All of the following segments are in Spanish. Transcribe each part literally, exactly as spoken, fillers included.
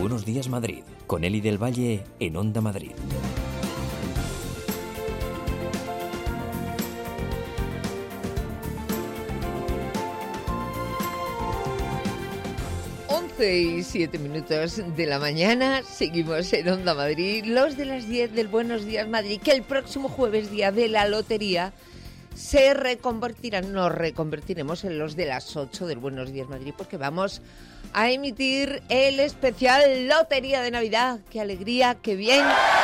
Buenos Días Madrid, con Eli del Valle en Onda Madrid. once y siete minutos de la mañana, seguimos en Onda Madrid, los de las diez del Buenos Días Madrid, que el próximo jueves, día de la lotería, se reconvertirán, nos reconvertiremos en los de las ocho del Buenos Días Madrid, porque vamos a emitir el especial Lotería de Navidad. ¡Qué alegría, qué bien!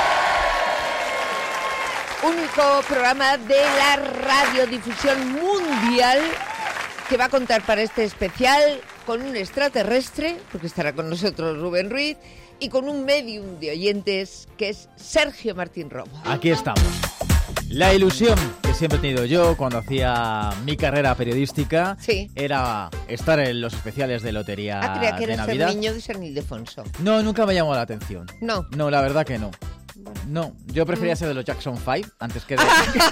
Único programa de la radiodifusión mundial que va a contar para este especial con un extraterrestre, porque estará con nosotros Rubén Ruiz, y con un medium de oyentes que es Sergio Martín Romo. Aquí estamos. La ilusión que siempre he tenido yo cuando hacía mi carrera periodística sí. era estar en los especiales de Lotería ah, creía que de eras Navidad. el niño de San Ildefonso. No, nunca me llamó la atención. No. No, la verdad que no. Bueno. No, yo prefería ser de los Jackson Five antes que de...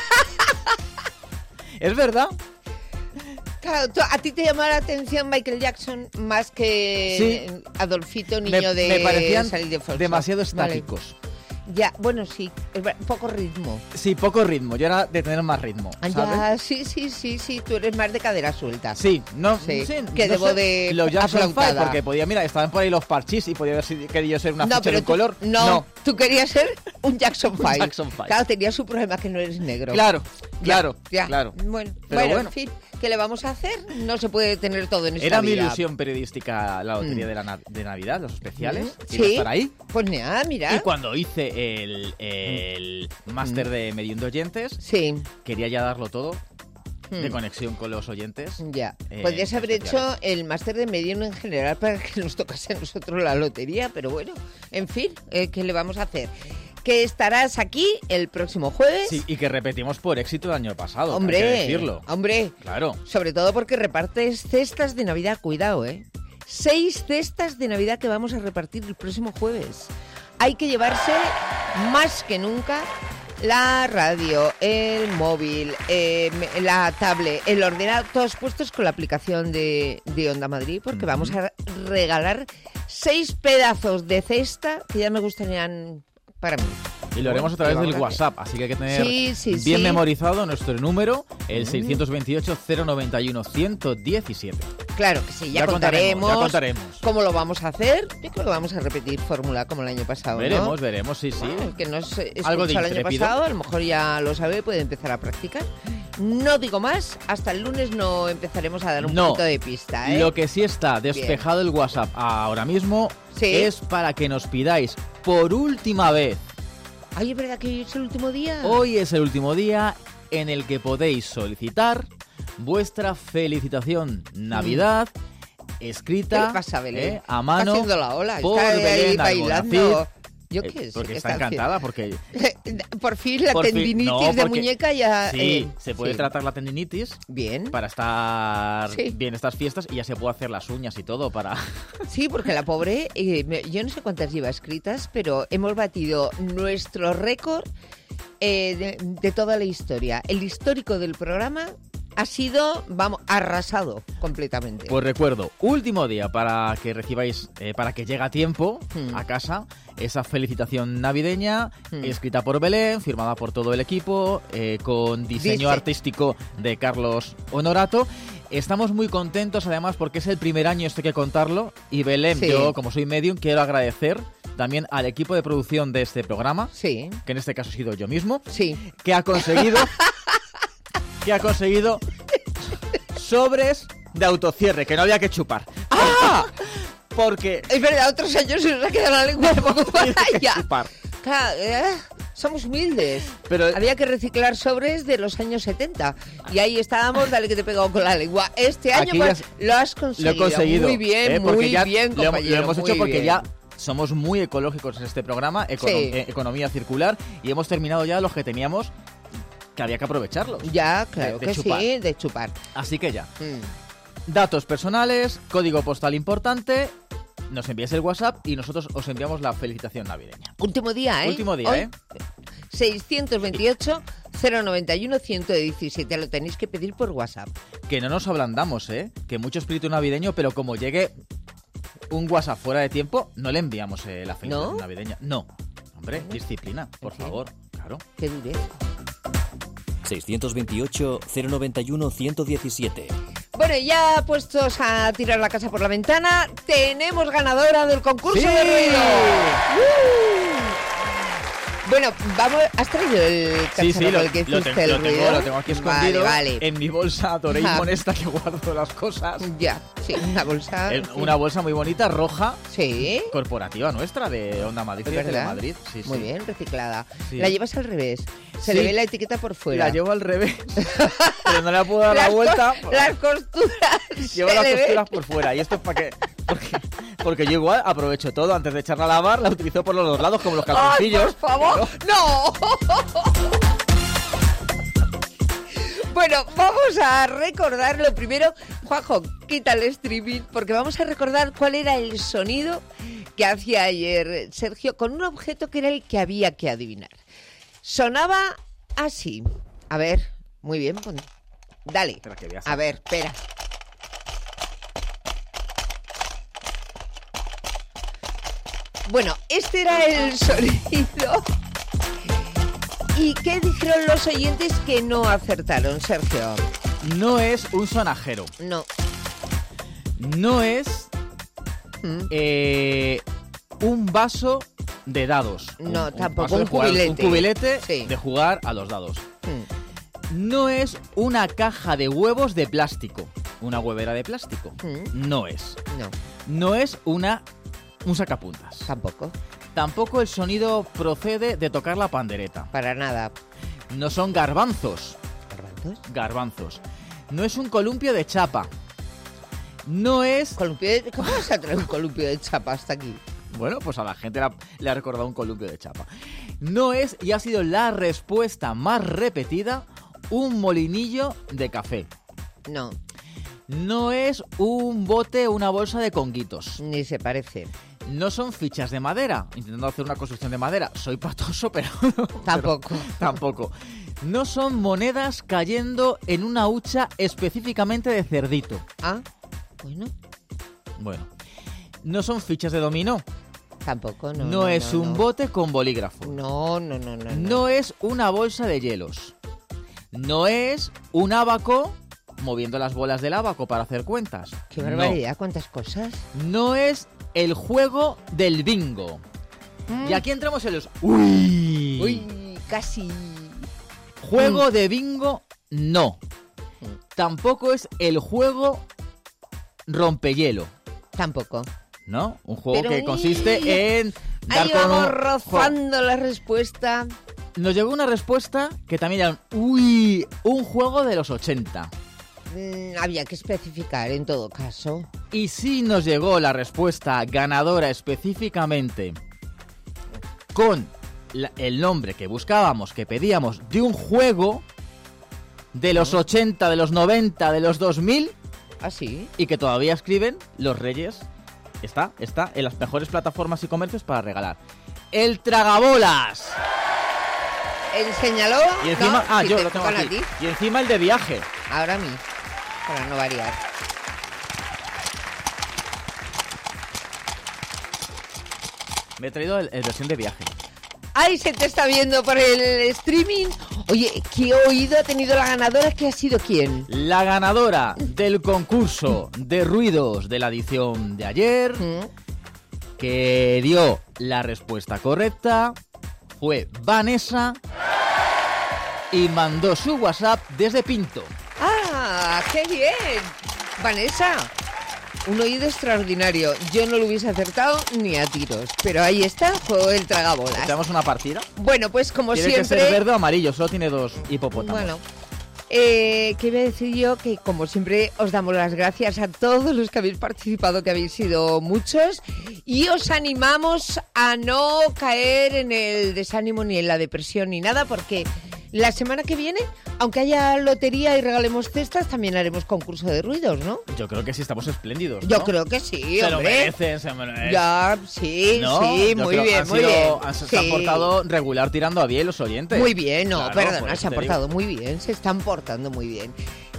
¿Es verdad? Claro, a ti te llamaba la atención Michael Jackson más que sí. Adolfito, niño me, de me parecían San Ildefonso. demasiado estáticos. Vale. Ya, bueno, sí, poco ritmo. Sí, poco ritmo, yo era de tener más ritmo, ¿sabes? Ya, sí, sí, sí, sí, tú eres más de cadera suelta. Sí, no, sí, sí que no debo sé, de los Jackson Five, aflautada. porque podía, mira, estaban por ahí los parchís y podía haber sido- querido ser una No, ficha pero de tú- color. No, no, tú querías ser un Jackson Five. Jackson Five. Claro, tenía su problema que no eres negro. Claro, Ya, claro, ya. claro. Bueno, Pero bueno, bueno. en fin, ¿qué le vamos a hacer? No se puede tener todo en esta Era mi vida. ilusión periodística la lotería Mm. de, la na- de Navidad, los especiales, Mm, iba a sí. estar ahí. Pues nada, mira. Y cuando hice el, el máster de medium de oyentes, Sí, quería ya darlo todo de Mm. conexión con los oyentes. ya. Eh, Podrías haber especiales. hecho el máster de medium en general para que nos tocase a nosotros la lotería, pero bueno, en fin, eh, ¿qué le vamos a hacer? Que estarás aquí el próximo jueves. Sí, y que repetimos por éxito el año pasado, Hombre, hay que decirlo. hombre, Claro. sobre todo porque repartes cestas de Navidad, cuidado, ¿eh? Seis cestas de Navidad que vamos a repartir el próximo jueves. Hay que llevarse más que nunca la radio, el móvil, eh, la tablet, el ordenador, todos puestos con la aplicación de, de Onda Madrid, porque Ujú. vamos a regalar seis pedazos de cesta que ya me gustarían para mí. Y lo haremos a través Bueno, del vamos a hacer. WhatsApp, así que hay que tener Sí, sí, bien sí. memorizado nuestro número, el Mm. seiscientos veintiocho, cero noventa y uno, ciento diecisiete. Claro que sí, ya, Ya contaremos, contaremos, ya contaremos. cómo lo vamos a hacer. Yo creo que vamos a repetir fórmula como el año pasado, ¿no? Veremos, veremos, sí, sí. El que nos escuchó Algo de el año intrépido. pasado, a lo mejor ya lo sabe, puede empezar a practicar. No digo más, hasta el lunes no empezaremos a dar un No. poquito de pista, ¿eh? Lo que sí está despejado el WhatsApp ahora mismo Sí. es para que nos pidáis por última vez. Ay, ¿es verdad que hoy es el último día? Hoy es el último día en el que podéis solicitar vuestra felicitación Navidad escrita ¿Qué le pasa, Belén? eh, a mano Está haciendo la ola, por está ahí Belén bailando. Almonacid. Yo Eh, qué sé. porque ¿qué está haciendo? encantada, porque Por fin la Por fin- tendinitis no, de porque- muñeca ya... sí, eh, se puede sí. tratar la tendinitis Bien. para estar Sí. bien estas fiestas y ya se puede hacer las uñas y todo para... Sí, porque la pobre, eh, me- yo no sé cuántas lleva escritas, pero hemos batido nuestro récord eh, de, de toda la historia. El histórico del programa ha sido, vamos, arrasado completamente. Pues recuerdo, último día para que recibáis, eh, para que llegue a tiempo Hmm. a casa, esa felicitación navideña Hmm. escrita por Belén, firmada por todo el equipo, eh, con diseño Dice- artístico de Carlos Honorato. Estamos muy contentos además porque es el primer año, esto hay que contarlo, y Belén, Sí. yo como soy medium, quiero agradecer también al equipo de producción de este programa, Sí, que en este caso he sido yo mismo, sí. que ha conseguido que ha conseguido sobres de autocierre que no había que chupar. ¡Ah! Porque Es verdad, otros años se nos ha quedado la lengua un poco para había que allá. chupar. Claro, eh, somos humildes. Pero Había que reciclar sobres de los años setenta. Y ahí estábamos, dale que te he pegado con la lengua. Este año Aquí pues, ya lo has lo conseguido. he conseguido. Muy bien, ¿eh? Porque muy ya bien, lo hemos- compañero. Lo hemos hecho muy porque bien. ya somos muy ecológicos en este programa, econo- Sí. eh, economía circular, y hemos terminado ya los que teníamos que había que aprovecharlos. Ya, claro de que chupar. sí, de chupar. Así que ya. Mm. Datos personales, código postal importante, nos envías el WhatsApp y nosotros os enviamos la felicitación navideña. Último día, ¿eh? Último día, Hoy, ¿eh? seiscientos veintiocho, cero noventa y uno, ciento diecisiete. Lo tenéis que pedir por WhatsApp. Que no nos ablandamos, ¿eh? Que mucho espíritu navideño, pero como llegue un WhatsApp fuera de tiempo, no le enviamos eh, la felicitación ¿No? navideña. No. Hombre, ¿No? disciplina, por ¿En serio? favor. Claro. Qué dureza. seiscientos veintiocho, cero noventa y uno, ciento diecisiete. Bueno, ya puestos a tirar la casa por la ventana, tenemos ganadora del concurso ¡Sí! de ruido. ¡Uh! Bueno, vamos, ¿has traído el cacharro Sí, sí, con lo, el que lo hiciste ten- el lo ruido? tengo, lo tengo aquí escondido Vale, vale. en mi bolsa Doraemon Ah. esta que guardo las cosas. Ya, sí, una bolsa. En sí. una bolsa muy bonita, roja, Sí, corporativa nuestra, de Onda Madrid, es de verdad. Telemadrid. Sí, Muy sí. bien, reciclada. Sí. La llevas al revés. Se Sí. le ve la etiqueta por fuera. La llevo al revés, pero no le puedo dar la Las vuelta. co- Las costuras. Llevo se las le ve. costuras por fuera. ¿Y esto es para qué? Porque, porque yo igual aprovecho todo. Antes de echarla a lavar, la utilizo por los dos lados, como los ¡Ay, calzoncillos. por favor! ¡No! Bueno, vamos a recordar lo primero. Juanjo, quita el streaming porque vamos a recordar cuál era el sonido que hacía ayer Sergio con un objeto que era el que había que adivinar. Sonaba así. A ver, muy bien. pon- Dale. Espera, que voy a hacer. A ver, espera. Bueno, este era el sonido. ¿Y qué dijeron los oyentes que no acertaron, Sergio? No es un sonajero. No. No es ¿Mm? eh, un vaso de dados. No, Un- tampoco, vaso de un jugar- cubilete. Un cubilete Sí. de jugar a los dados. Mm. No es una caja de huevos de plástico. Una huevera de plástico. Mm. No es. No, No es una un sacapuntas. tampoco. Tampoco el sonido procede de tocar la pandereta. Para nada. No son garbanzos. ¿Garbanzos? Garbanzos. No es un columpio de chapa. No es... Columpio de- ¿Cómo vas a traer un columpio de chapa hasta aquí? Bueno, pues a la gente la- le ha recordado un columpio de chapa. No es, y ha sido la respuesta más repetida, un molinillo de café. No, No es un bote o una bolsa de conguitos. ni se parece. No son fichas de madera, intentando hacer una construcción de madera. Soy patoso, pero... Tampoco. pero tampoco. No son monedas cayendo en una hucha específicamente de cerdito. Ah, bueno, Bueno. No son fichas de dominó. tampoco. No, No, no, es no, un no. bote con bolígrafo. No, no, no, no. No es una bolsa de hielos. No es un abaco moviendo las bolas del abaco para hacer cuentas. Qué No. barbaridad, cuántas cosas. No es el juego del bingo. Mm. Y aquí entramos en los... ¡Uy! Uy, casi. Juego de bingo, no. Tampoco es el juego rompehielo, Tampoco. ¿no? Un juego Pero, que consiste uy, en dar Ahí con vamos un- rozando la respuesta. Nos llegó una respuesta que también era un... ¡Uy! Un juego de los ochenta. Mm, había que especificar en todo caso. Y sí nos llegó la respuesta ganadora específicamente con la- el nombre que buscábamos, que pedíamos, de un juego de los ochenta, de los noventa, de los dos mil, ¿Ah, sí? y que todavía escriben los Reyes. Está, está en las mejores plataformas y comercios para regalar. ¡El Tragabolas! Enséñalo. Y encima... No, ah, si yo te lo tengo tocan aquí. a ti. Y encima el de viaje. Ahora a mí, para no variar. Me he traído el, el versión de viaje. ¡Ay, se te está viendo por el streaming! Oye, ¿qué oído ha tenido la ganadora? ¿Qué ha sido quién? La ganadora del concurso de ruidos de la edición de ayer, ¿Mm? que dio la respuesta correcta, fue Vanessa y mandó su WhatsApp desde Pinto. ¡Ah, qué bien! Vanessa, un oído extraordinario. Yo no lo hubiese acertado ni a tiros. Pero ahí está, fue el tragabolas. ¿Tenemos una partida? Bueno, pues como Tiene que siempre... ser verde o amarillo, solo tiene dos hipopótamos. Bueno, eh, ¿qué iba a decir yo? Que como siempre os damos las gracias a todos los que habéis participado, que habéis sido muchos, y os animamos a no caer en el desánimo ni en la depresión ni nada, porque la semana que viene, aunque haya lotería y regalemos cestas, también haremos concurso de ruidos, ¿no? Yo creo que sí estamos espléndidos, Yo ¿no? creo que sí, Se lo hombre. merecen, se lo merecen. Ya, sí, ¿No? sí, Yo muy creo que bien, han muy sido- bien. han- Se Sí. han portado regular tirando a bien los oyentes. Muy bien, no, Claro, por perdona, eso se han te digo. portado muy bien, se están portando muy bien.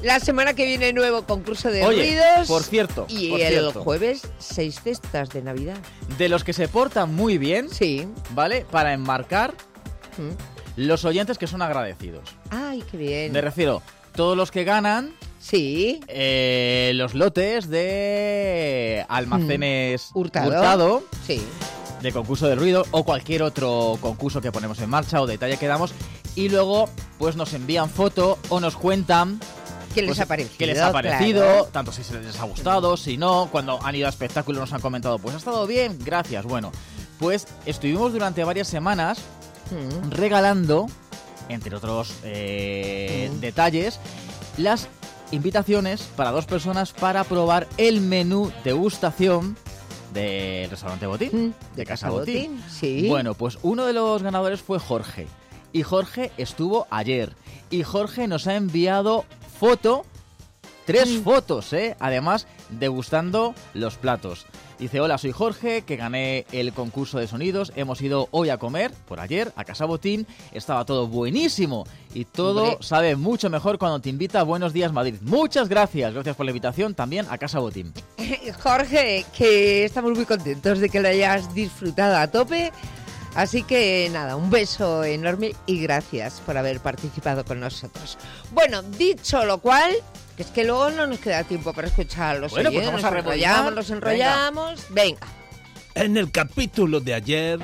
La semana que viene nuevo concurso de Oye, ruidos. por cierto, Y por el cierto. jueves, seis cestas de Navidad. De los que se portan muy bien, Sí. ¿vale? Para enmarcar Mm. los oyentes que son agradecidos. Ay, qué bien. Me refiero, todos los que ganan Sí. eh, los lotes de almacenes Mm. Hurtado. Hurtado, Sí. de concurso de ruido o cualquier otro concurso que ponemos en marcha o detalle que damos, y luego pues nos envían foto o nos cuentan ¿Qué les pues, ha parecido? qué les ha parecido, Claro. tanto si se les ha gustado, si no, cuando han ido a espectáculos nos han comentado, pues ha estado bien, gracias. Bueno, pues estuvimos durante varias semanas Mm. regalando, entre otros eh, Mm. detalles, las invitaciones para dos personas para probar el menú degustación del restaurante Botín, Mm. de Casa Botín. Sí. Bueno, pues uno de los ganadores fue Jorge. Y Jorge estuvo ayer. Y Jorge nos ha enviado foto, tres Mm. fotos, ¿eh? Además, degustando los platos. Dice, hola, soy Jorge, que gané el concurso de sonidos. Hemos ido hoy a comer, por ayer, a Casa Botín. Estaba todo buenísimo. Y todo Hombre. sabe mucho mejor cuando te invita a Buenos Días Madrid. Muchas gracias. Gracias por la invitación también a Casa Botín. Jorge, que estamos muy contentos de que lo hayas disfrutado a tope. Así que nada, un beso enorme y gracias por haber participado con nosotros. Bueno, dicho lo cual, que es que luego no nos queda tiempo para escuchar a los Bueno, pues oyentes. vamos a nos rebobinnar. enrollamos, nos enrollamos. Venga. En el capítulo de ayer,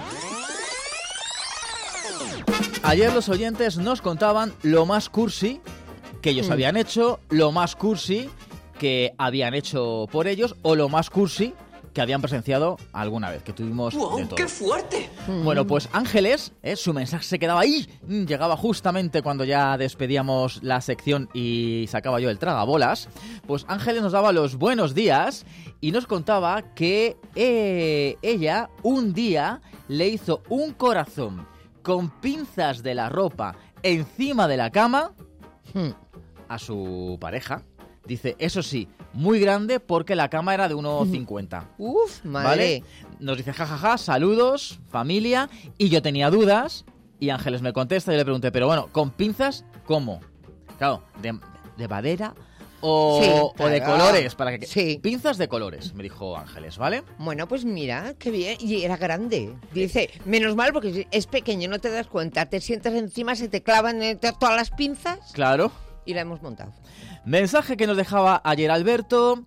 Ayer los oyentes nos contaban lo más cursi que ellos Mm. habían hecho, lo más cursi que habían hecho por ellos o lo más cursi que habían presenciado alguna vez, que tuvimos de ¡Wow! todo. ¡Qué fuerte! Bueno, pues Ángeles, eh, su mensaje se quedaba ahí, mm, llegaba justamente cuando ya despedíamos la sección y sacaba yo el tragabolas. Pues Ángeles nos daba los buenos días y nos contaba que eh, ella un día le hizo un corazón con pinzas de la ropa encima de la cama Hmm. a su pareja. Dice, eso sí, muy grande porque la cama era de uno cincuenta. Uf, madre. ¿Vale? Nos dice, jajaja, saludos, familia. Y yo tenía dudas y Ángeles me contesta y yo le pregunté, pero bueno, ¿con pinzas cómo? Claro, ¿de, de madera o, Sí, o de claro. colores? Para que, Sí. Pinzas de colores, me dijo Ángeles, ¿vale? Bueno, pues mira, qué bien. Y era grande. Dice, menos mal porque es pequeño, no te das cuenta. Te sientas encima, se te clavan eh, todas las pinzas Claro. y la hemos montado. Mensaje que nos dejaba ayer Alberto.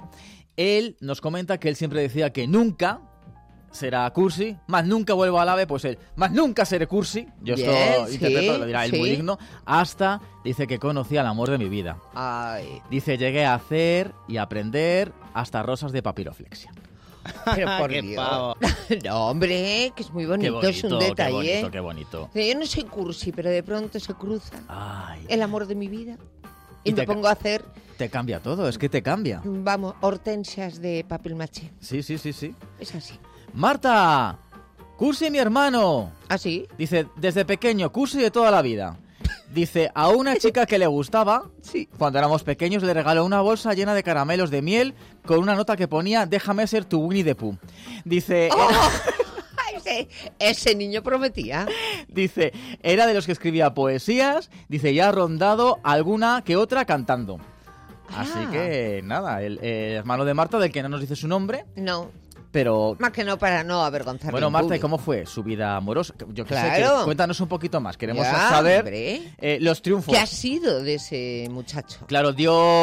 Él nos comenta que él siempre decía que nunca será cursi, más nunca vuelvo al AVE, pues él, más nunca seré cursi. Yo Bien, esto sí, interpreto, lo dirá él sí. muy digno. Hasta dice que conocía el amor de mi vida. Ay, Dice, llegué a hacer y aprender hasta rosas de papiroflexia. pero por Qué Dios. pavo. No, hombre, que es muy Qué bonito, bonito, es un qué detalle. bonito, qué bonito. Yo no soy cursi, pero de pronto se cruza Ay, el amor de mi vida y, Y me te ca- pongo a hacer, te cambia todo, es que te cambia. vamos, hortensias de papel maché. Sí, sí, sí, sí. Es así. Marta, cursi mi hermano. ¿Así? Dice, desde pequeño, cursi de toda la vida. Dice, a una chica que le gustaba, Sí. cuando éramos pequeños, le regaló una bolsa llena de caramelos de miel con una nota que ponía, déjame ser tu Winnie the Pooh. Dice, ¡Oh! era, ese, ese niño prometía. dice, era de los que escribía poesías, dice, ya ha rondado alguna que otra cantando. Así Ah. que, nada, el, el hermano de Marta, del que no nos dice su nombre, No, pero... más que no para no avergonzarle. Bueno, en Marta, ¿y público. cómo fue su vida amorosa? Yo que sé, Claro. que- cuéntanos un poquito más. Queremos Ya, saber hombre. eh, los triunfos. ¿Qué ha sido de ese muchacho? Claro,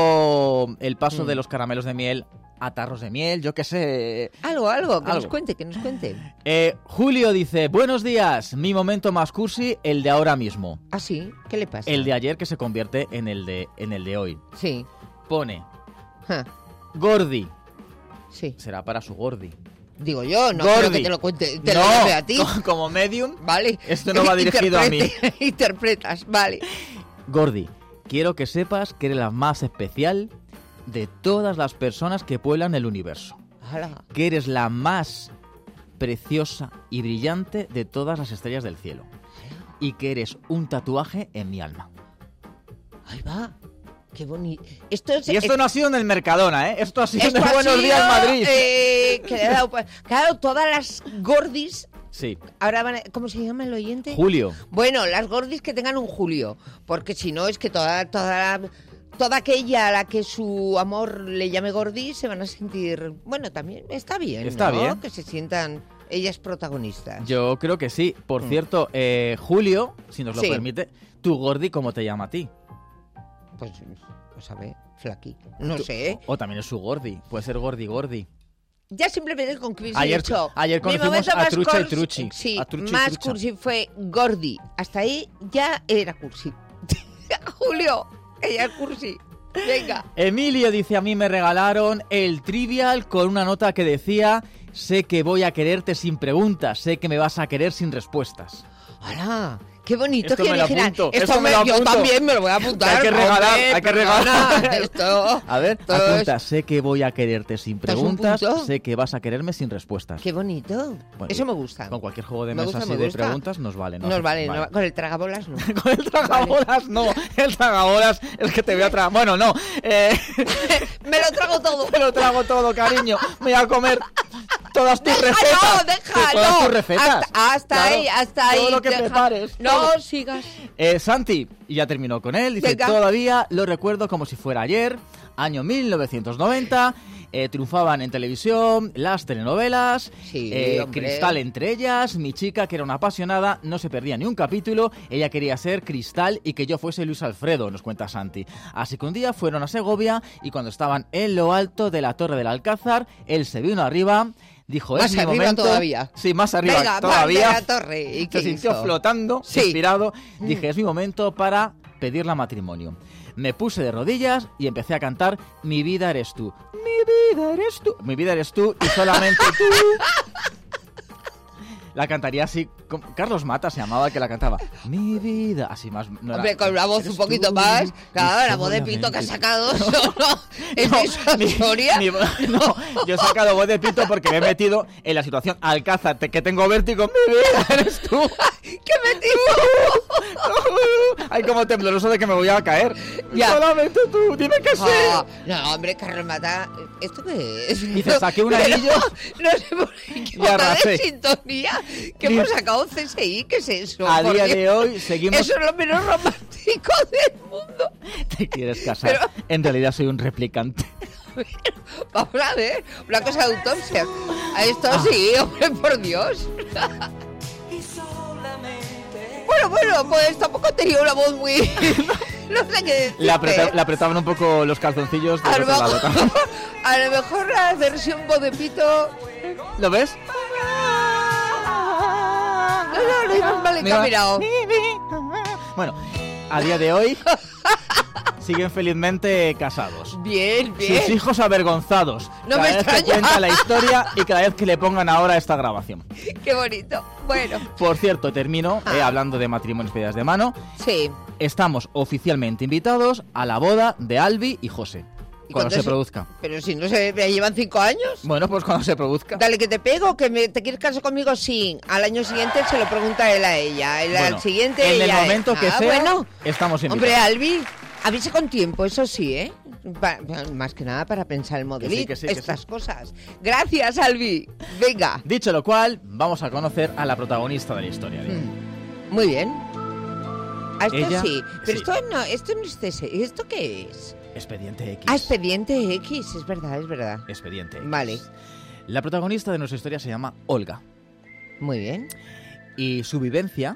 dio el paso Mm. de los caramelos de miel a tarros de miel, yo qué sé. Algo, algo, que nos Algo. cuente, que nos cuente. Eh, Julio dice, buenos días, mi momento más cursi, el de ahora mismo. ¿Ah, sí? ¿Qué le pasa? El de ayer que se convierte en el de, en el de hoy. Sí. Pone, Ja, Gordi, sí. será para su Gordi. Digo yo, no Gordi. creo que te lo cuente, te no, lo dice a ti. co- como medium, Vale. Esto no va dirigido a mí. Interprete- Interpretas, vale. Gordi, quiero que sepas que eres la más especial de todas las personas que pueblan el universo. Hala. Que eres la más preciosa y brillante de todas las estrellas del cielo. Y que eres un tatuaje en mi alma. Ahí va. Qué bonito. Esto es. Y esto no ha sido en el Mercadona, ¿eh? Esto ha sido esto en el ha Buenos sido, Días Madrid. eh, que le ha dado pa- claro, todas las gordis. Sí. Ahora van a- ¿Cómo se llama el oyente? Julio. Bueno, las gordis que tengan un Julio. Porque si no, es que toda, toda, toda aquella a la que su amor le llame Gordi se van a sentir... Bueno, también está bien, Está ¿no? bien. Que se sientan ellas protagonistas. Yo creo que sí. Por Mm. cierto, eh, Julio, si nos lo Sí. permite, tu Gordi, ¿cómo te llama a ti? Pues, pues a ver, Flaqui. No Tú- sé. O también es su Gordi. Puede ser Gordi Gordi. Ya simplemente con que hubiese Ayer- dicho... ayer mi conocimos momento a más Trucha y cursi- Truchi. Sí, A Trucha y más Trucha. cursi fue Gordi. Hasta ahí ya era cursi. Julio, ella es cursi. Venga. Emilio dice, a mí me regalaron el Trivial con una nota que decía, sé que voy a quererte sin preguntas, sé que me vas a querer sin respuestas. ¡Hala! ¡Qué bonito Esto que me lo original! apunto, Esto esto me me- lo yo apunto. también me lo voy a apuntar. Hay que regalar, hombre, hay que perdona. regalar. Esto, A ver, esto es- apunta, sé que voy a quererte sin ¿Esto es un preguntas, punto? sé que vas a quererme sin respuestas. ¡Qué bonito! Bueno, Eso me gusta. Con cualquier juego de Me mesa gusta, así me de gusta. preguntas nos vale, ¿no? Nos vale, no- con el tragabolas no. Con el tragabolas no, el tragabolas es que te voy a tragar. Bueno, no, eh, ¡Me lo trago todo! me lo trago todo, cariño. Me voy a comer todas tus ¡Deja, recetas. no, deja, todas no! tus recetas. Hasta, hasta Claro, ahí, hasta ahí. Todo lo que deja. prepares. No, todo. sigas. Eh, Santi, y ya terminó con él, dice, Venga. todavía lo recuerdo como si fuera ayer, año mil novecientos noventa, eh, triunfaban en televisión las telenovelas, Sí, eh, hombre. Cristal entre ellas, mi chica que era una apasionada, no se perdía ni un capítulo, ella quería ser Cristal y que yo fuese Luis Alfredo, nos cuenta Santi. Así que un día fueron a Segovia y cuando estaban en lo alto de la Torre del Alcázar, él se vino arriba... Dijo, Más es mi arriba momento. todavía. Sí, más arriba Venga, todavía. parte de la torre. ¿Y qué Se sintió hizo? flotando, Sí. inspirado. Dije, es mi momento para pedirla matrimonio. Me puse de rodillas y empecé a cantar Mi vida eres tú. Mi vida eres tú. Mi vida eres tú y solamente tú. La cantaría así. como- Carlos Mata se llamaba el que la cantaba. Mi vida. Así más. No era- Hombre, con una voz eres un poquito tú más. y Claro, la voz de pito que ha solamente sacado. No, no, es No, de esa mi- historia. mi- no, yo he sacado voz de pito porque me he metido en la situación Alcázar, te- que tengo vértigo. Mi vida eres tú. ¡Qué metido! Ay, como tembloroso de que me voy a caer. Ya. Solamente tú, dime que sí. Ah, no, hombre, Carlos Mata, ¿esto qué es? Dice, saqué un Pero anillo. No sé por qué Y bota arrasé. de sintonía. Que Dice, hemos sacado C S I, ¿qué es eso? A Por día Dios. de hoy seguimos. Eso es lo menos romántico del mundo. ¿Te quieres casar? Pero- En realidad soy un replicante. Vamos a ver, una cosa de autopsia. A esto sí, hombre, por Dios. Bueno, bueno, pues tampoco tenía una voz muy... No sé qué decirte. Le, apreta- le apretaban un poco los calzoncillos del A lo, otro lado mejor, también. a lo mejor la versión voz de pito... ¿Lo ves? No, no, no ibas mal Me va- encaminado. Bueno, a día de hoy siguen felizmente casados. Bien, bien. Sus hijos avergonzados. No cada me vez que extraña. cuenta la historia y cada vez que le pongan ahora esta grabación. Qué bonito. Bueno, Por cierto, termino eh, Ah. hablando de matrimonios pedidas de mano. sí. Estamos oficialmente invitados a la boda de Albi y José. ¿Y Cuando cuándo se se- produzca. Pero si no se me llevan cinco años. Bueno, pues cuando se produzca. Dale que te pego, que me, te quieres casar conmigo, sí. Al año siguiente se lo pregunta él a ella. El, Bueno, al siguiente en el ella. momento que Ah, sea, bueno. estamos invitados. Hombre, Albi, avise con tiempo, eso sí, ¿eh? Pa- más que nada para pensar el modelito, que sí, que estas sí. cosas. Gracias, Albi. Venga. Dicho lo cual, vamos a conocer a la protagonista de la historia. de hoy. Mm, Muy bien. Ah, esto Ella- sí. Pero sí. esto no, esto no es T S. ¿Esto qué es? Expediente X. Ah, Expediente X, es verdad, es verdad. Expediente X. Vale. La protagonista de nuestra historia se llama Olga. Muy bien. Y su vivencia...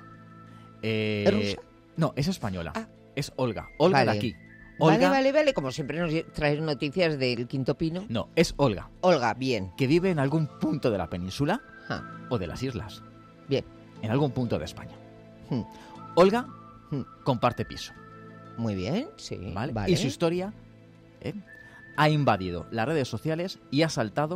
eh, ¿Es rusa? No, es española. Ah. Es Olga. Olga Vale. de aquí. Vale, Olga... vale, vale. Como siempre nos traes noticias del Quinto Pino. No, es Olga. Olga, bien. Que vive en algún punto de la península Ah, o de las islas. bien. En algún punto de España. Hmm, Olga hmm. comparte piso. Muy bien, sí. ¿Vale? Vale. Y su historia ¿eh? ha invadido las redes sociales y ha saltado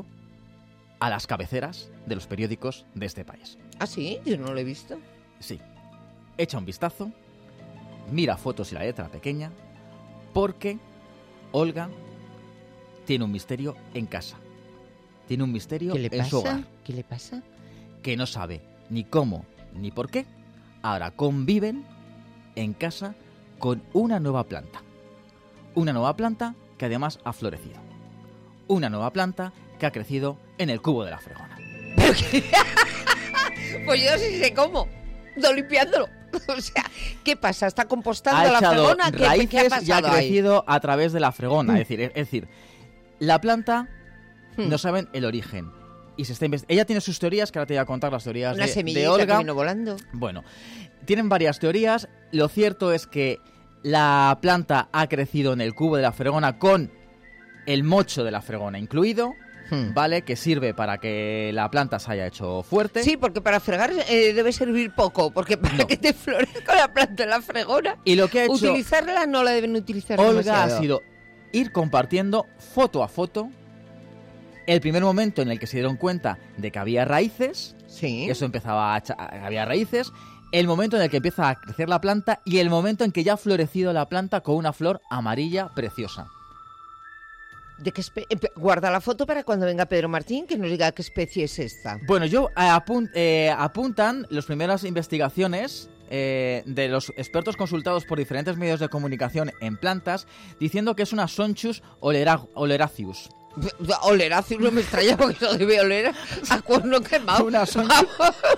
a las cabeceras de los periódicos de este país. Ah, sí, yo no lo he visto. Sí. Echa un vistazo, mira fotos y la letra pequeña, porque Olga tiene un misterio en casa. Tiene un misterio ¿Qué le en su pasa? hogar, ¿Qué le pasa? que no sabe ni cómo ni por qué. Ahora conviven en casa con una nueva planta. Una nueva planta que además ha florecido. Una nueva planta que ha crecido en el cubo de la fregona. Pues yo sí sé cómo. No limpiándolo. O sea, ¿qué pasa? ¿Está compostando ha la echado fregona? ¿Qué, raíces ¿qué ha y ha pasado ahí? crecido a través de la fregona. Es decir, es decir, la planta Hmm. no saben el origen. Y se está invest- Ella tiene sus teorías, que ahora te voy a contar las teorías Una de, semillita de Olga. que vino volando. Bueno, tienen varias teorías. Lo cierto es que la planta ha crecido en el cubo de la fregona con el mocho de la fregona incluido, Hmm. ¿vale? Que sirve para que la planta se haya hecho fuerte. Sí, porque para fregar eh, debe servir poco, porque para No. que te florezca la planta en la fregona, Y lo que ha hecho utilizarla no la deben utilizar Olga demasiado. ha sido ir compartiendo foto a foto el primer momento en el que se dieron cuenta de que había raíces, Sí. eso empezaba a, echa- había raíces, el momento en el que empieza a crecer la planta y el momento en que ya ha florecido la planta con una flor amarilla preciosa. ¿De qué espe- empe- Guarda la foto para cuando venga Pedro Martín, que nos diga qué especie es esta. Bueno, yo eh, apun- eh, apuntan las primeras investigaciones eh, de los expertos consultados por diferentes medios de comunicación en plantas, diciendo que es una Sonchus olera- oleraceus. Oleracio no me extraña porque eso debe oler a cuerno quemado. Una Una, soncha-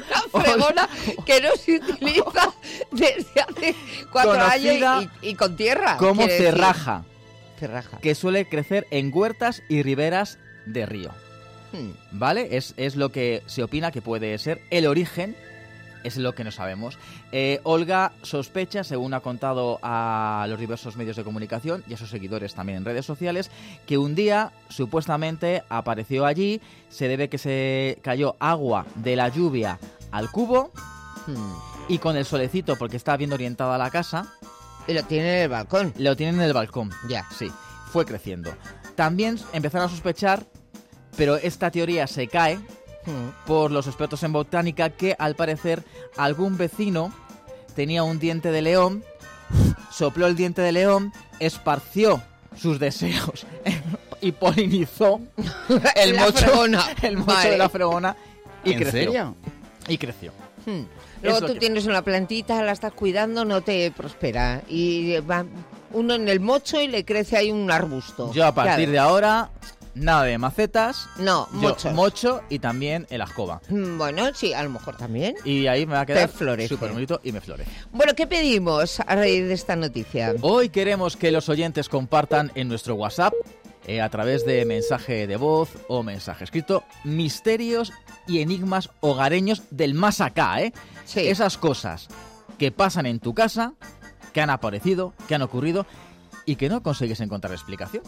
fregona que no se utiliza desde hace cuatro Conocida años y, y con tierra. Como quiere decir. cerraja, Cerraja. que suele crecer en huertas y riberas de río. Hmm. ¿Vale? Es, es lo que se opina que puede ser el origen, es lo que no sabemos. Eh, Olga sospecha, según ha contado a los diversos medios de comunicación y a sus seguidores también en redes sociales, que un día supuestamente apareció allí, se debe que se cayó agua de la lluvia al cubo Hmm. y con el solecito, porque está bien orientada la casa, Y lo tiene en el balcón. lo tienen en el balcón. Ya. Sí, fue creciendo. También empezaron a sospechar, pero esta teoría se cae Hmm. por los expertos en botánica, que al parecer algún vecino tenía un diente de león, sopló el diente de león, esparció sus deseos y polinizó el La mocho, fregona. el mocho Vale. de la fregona y ¿En creció. serio? Y creció. Hmm. Luego lo tú que- tienes una plantita, la estás cuidando, no te prospera. Y va uno en el mocho y le crece ahí un arbusto. Yo a partir Claro. de ahora, nada de macetas, No, yo mocho. mocho y también el escoba. Mm, Bueno, sí, a lo mejor también. Y ahí me va a quedar Te florece. súper bonito y me florece. Bueno, ¿qué pedimos a raíz de esta noticia? Hoy queremos que los oyentes compartan en nuestro WhatsApp, eh, a través de mensaje de voz o mensaje escrito, misterios y enigmas hogareños del más acá, ¿eh? Sí. Esas cosas que pasan en tu casa, que han aparecido, que han ocurrido y que no consigues encontrar explicación.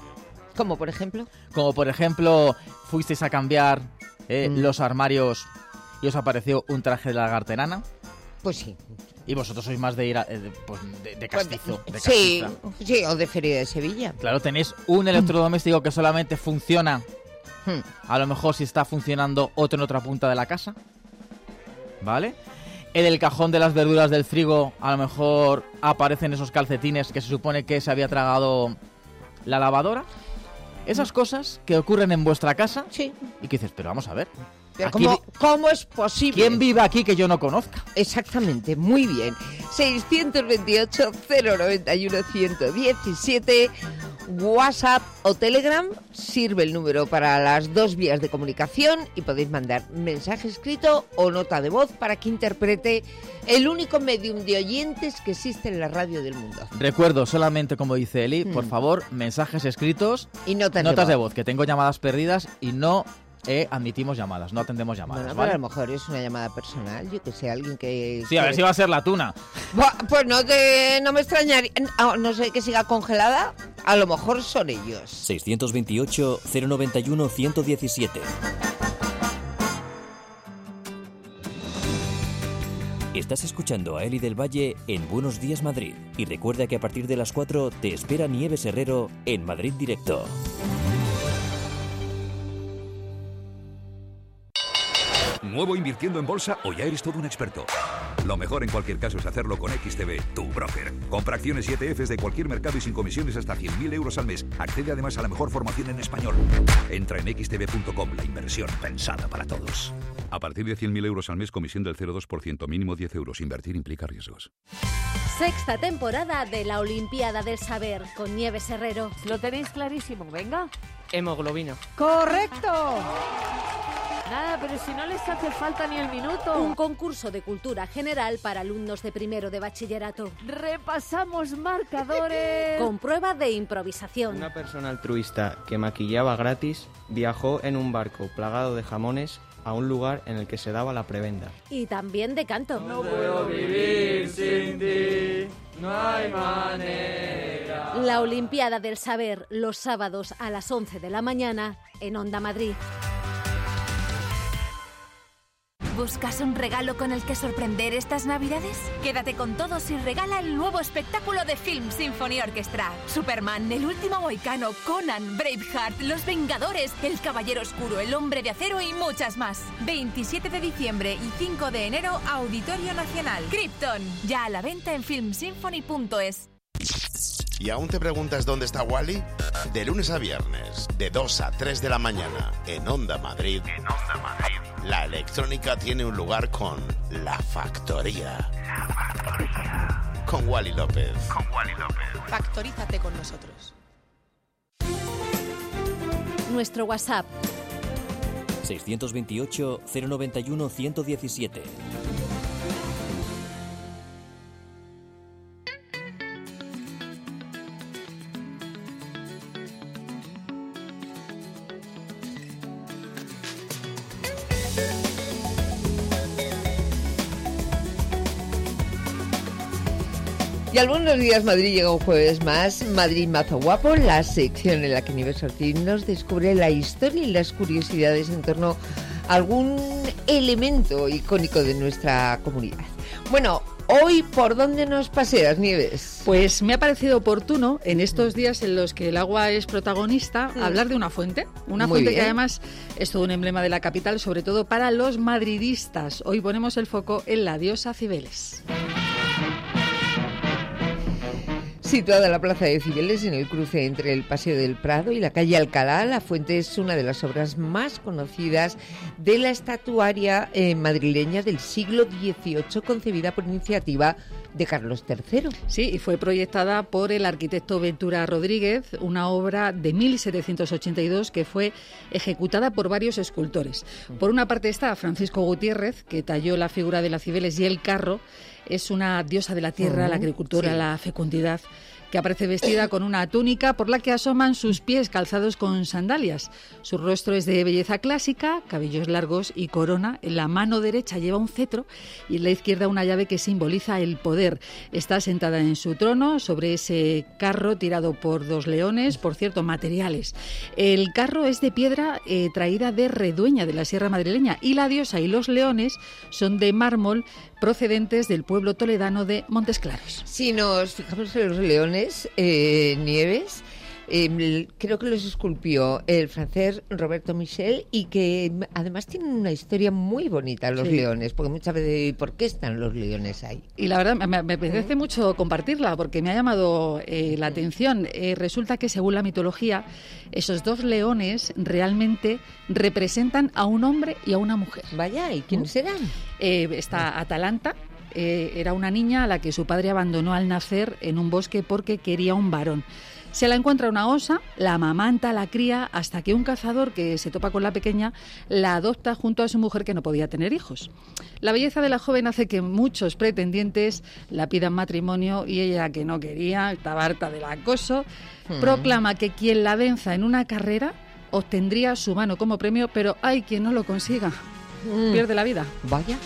Como por ejemplo. Como por ejemplo, fuisteis a cambiar eh, Mm. los armarios y os apareció un traje de lagartenana. Pues sí. Y vosotros sois más de ir a, eh, de, pues, de, de castizo. de Sí, castiza. sí, o de Feria de Sevilla. Claro, tenéis un electrodoméstico que solamente funciona. Hmm. A lo mejor si está funcionando otro en otra punta de la casa. ¿Vale? En el cajón de las verduras del frigo, a lo mejor aparecen esos calcetines que se supone que se había tragado la lavadora. Esas cosas que ocurren en vuestra casa Sí. y que dices, pero vamos a ver. Pero aquí ¿cómo, vi- ¿Cómo es posible? ¿Quién vive aquí que yo no conozca? Exactamente, muy bien. seiscientos veintiocho, cero noventa y uno, ciento diecisiete, WhatsApp o Telegram, sirve el número para las dos vías de comunicación y podéis mandar mensaje escrito o nota de voz para que interprete el único medium de oyentes que existe en la radio del mundo. Recuerdo solamente, como dice Eli, por Mm. favor, mensajes escritos, Y notas, notas de de voz. voz, que tengo llamadas perdidas y no eh, admitimos llamadas, no atendemos llamadas, Bueno, pero ¿vale? a lo mejor es una llamada personal, yo que sé, alguien que... Sí, a ver si va a ser la tuna. Buah, Pues no, te, no me extrañaría, ah, no sé que siga congelada, a lo mejor son ellos. seiscientos veintiocho, cero noventa y uno, ciento diecisiete. Estás escuchando a Eli del Valle en Buenos Días Madrid. Y recuerda que a partir de las cuatro te espera Nieves Herrero en Madrid Directo. ¿Nuevo invirtiendo en bolsa o ya eres todo un experto? Lo mejor en cualquier caso es hacerlo con X T B, tu broker. Compra acciones y E T Fs de cualquier mercado y sin comisiones hasta cien mil euros al mes. Accede además a la mejor formación en español. Entra en x t b punto com, la inversión pensada para todos. A partir de cien mil euros al mes, comisión del cero coma dos por ciento, mínimo diez euros. Invertir implica riesgos. Sexta temporada de la Olimpiada del Saber con Nieves Herrero. Lo tenéis clarísimo, venga. Hemoglobina. ¡Correcto! Nada, pero si no les hace falta ni el minuto. Un concurso de cultura general para alumnos de primero de bachillerato. Repasamos marcadores. Con prueba de improvisación. Una persona altruista que maquillaba gratis viajó en un barco plagado de jamones a un lugar en el que se daba la prebenda. Y también de canto. No puedo vivir sin ti, no hay manera. La Olimpiada del Saber, los sábados a las once de la mañana en Onda Madrid. ¿Buscas un regalo con el que sorprender estas Navidades? Quédate con todos y regala el nuevo espectáculo de Film Symphony Orchestra. Superman, El último mohicano, Conan, Braveheart, Los Vengadores, El Caballero Oscuro, El Hombre de Acero y muchas más. veintisiete de diciembre y cinco de enero, Auditorio Nacional. Krypton, ya a la venta en film symphony punto es. ¿Y aún te preguntas dónde está Wally? De lunes a viernes, de dos a tres de la mañana, en Onda Madrid. En Onda Madrid. La electrónica tiene un lugar con La Factoría. La Factoría. Con Wally López. Con Wally López. Factorízate con nosotros. Nuestro WhatsApp. seiscientos veintiocho, cero noventa y uno, ciento diecisiete. Y al Buenos Días Madrid llega un jueves más, Madrid Mazo Guapo, la sección en la que Nieves Ortiz nos descubre la historia y las curiosidades en torno a algún elemento icónico de nuestra comunidad. Bueno, hoy, ¿por dónde nos paseas, Nieves? Pues me ha parecido oportuno, en estos días en los que el agua es protagonista, mm. hablar de una fuente. Una Muy fuente bien. que además es todo un emblema de la capital, sobre todo para los madridistas. Hoy ponemos el foco en la diosa Cibeles. Situada en la plaza de Cibeles, en el cruce entre el Paseo del Prado y la calle Alcalá, la fuente es una de las obras más conocidas de la estatuaria eh, madrileña del siglo dieciocho, concebida por iniciativa de Carlos tercero. Sí, y fue proyectada por el arquitecto Ventura Rodríguez, una obra de mil setecientos ochenta y dos que fue ejecutada por varios escultores. Por una parte está Francisco Gutiérrez, que talló la figura de la Cibeles, y el carro es una diosa de la tierra, uh-huh. la agricultura, sí. la fecundidad, que aparece vestida con una túnica por la que asoman sus pies calzados con sandalias. Su rostro es de belleza clásica, cabellos largos y corona. En la mano derecha lleva un cetro y en la izquierda una llave que simboliza el poder. Está sentada en su trono sobre ese carro tirado por dos leones, por cierto, materiales. El carro es de piedra eh, traída de Redueña, de la Sierra Madrileña, y la diosa y los leones son de mármol procedentes del pueblo toledano de Montes Claros. Si nos fijamos en los leones, eh, Nieves, eh, creo que los esculpió el francés Roberto Michel, y que además tienen una historia muy bonita los sí. leones, porque muchas veces, ¿por qué están los leones ahí? Y la verdad, me, me apetece ¿Eh? mucho compartirla, porque me ha llamado eh, la atención. Eh, resulta que, según la mitología, esos dos leones realmente representan a un hombre y a una mujer. Vaya, ¿y quiénes serán? Eh, está Atalanta. Eh, era una niña a la que su padre abandonó al nacer en un bosque porque quería un varón. Se la encuentra una osa, la amamanta, la cría, hasta que un cazador que se topa con la pequeña la adopta junto a su mujer, que no podía tener hijos. La belleza de la joven hace que muchos pretendientes la pidan matrimonio, y ella, que no quería, estaba harta del acoso, hmm. proclama que quien la venza en una carrera obtendría su mano como premio, pero hay quien no lo consiga. Hmm. Pierde la vida. Vaya.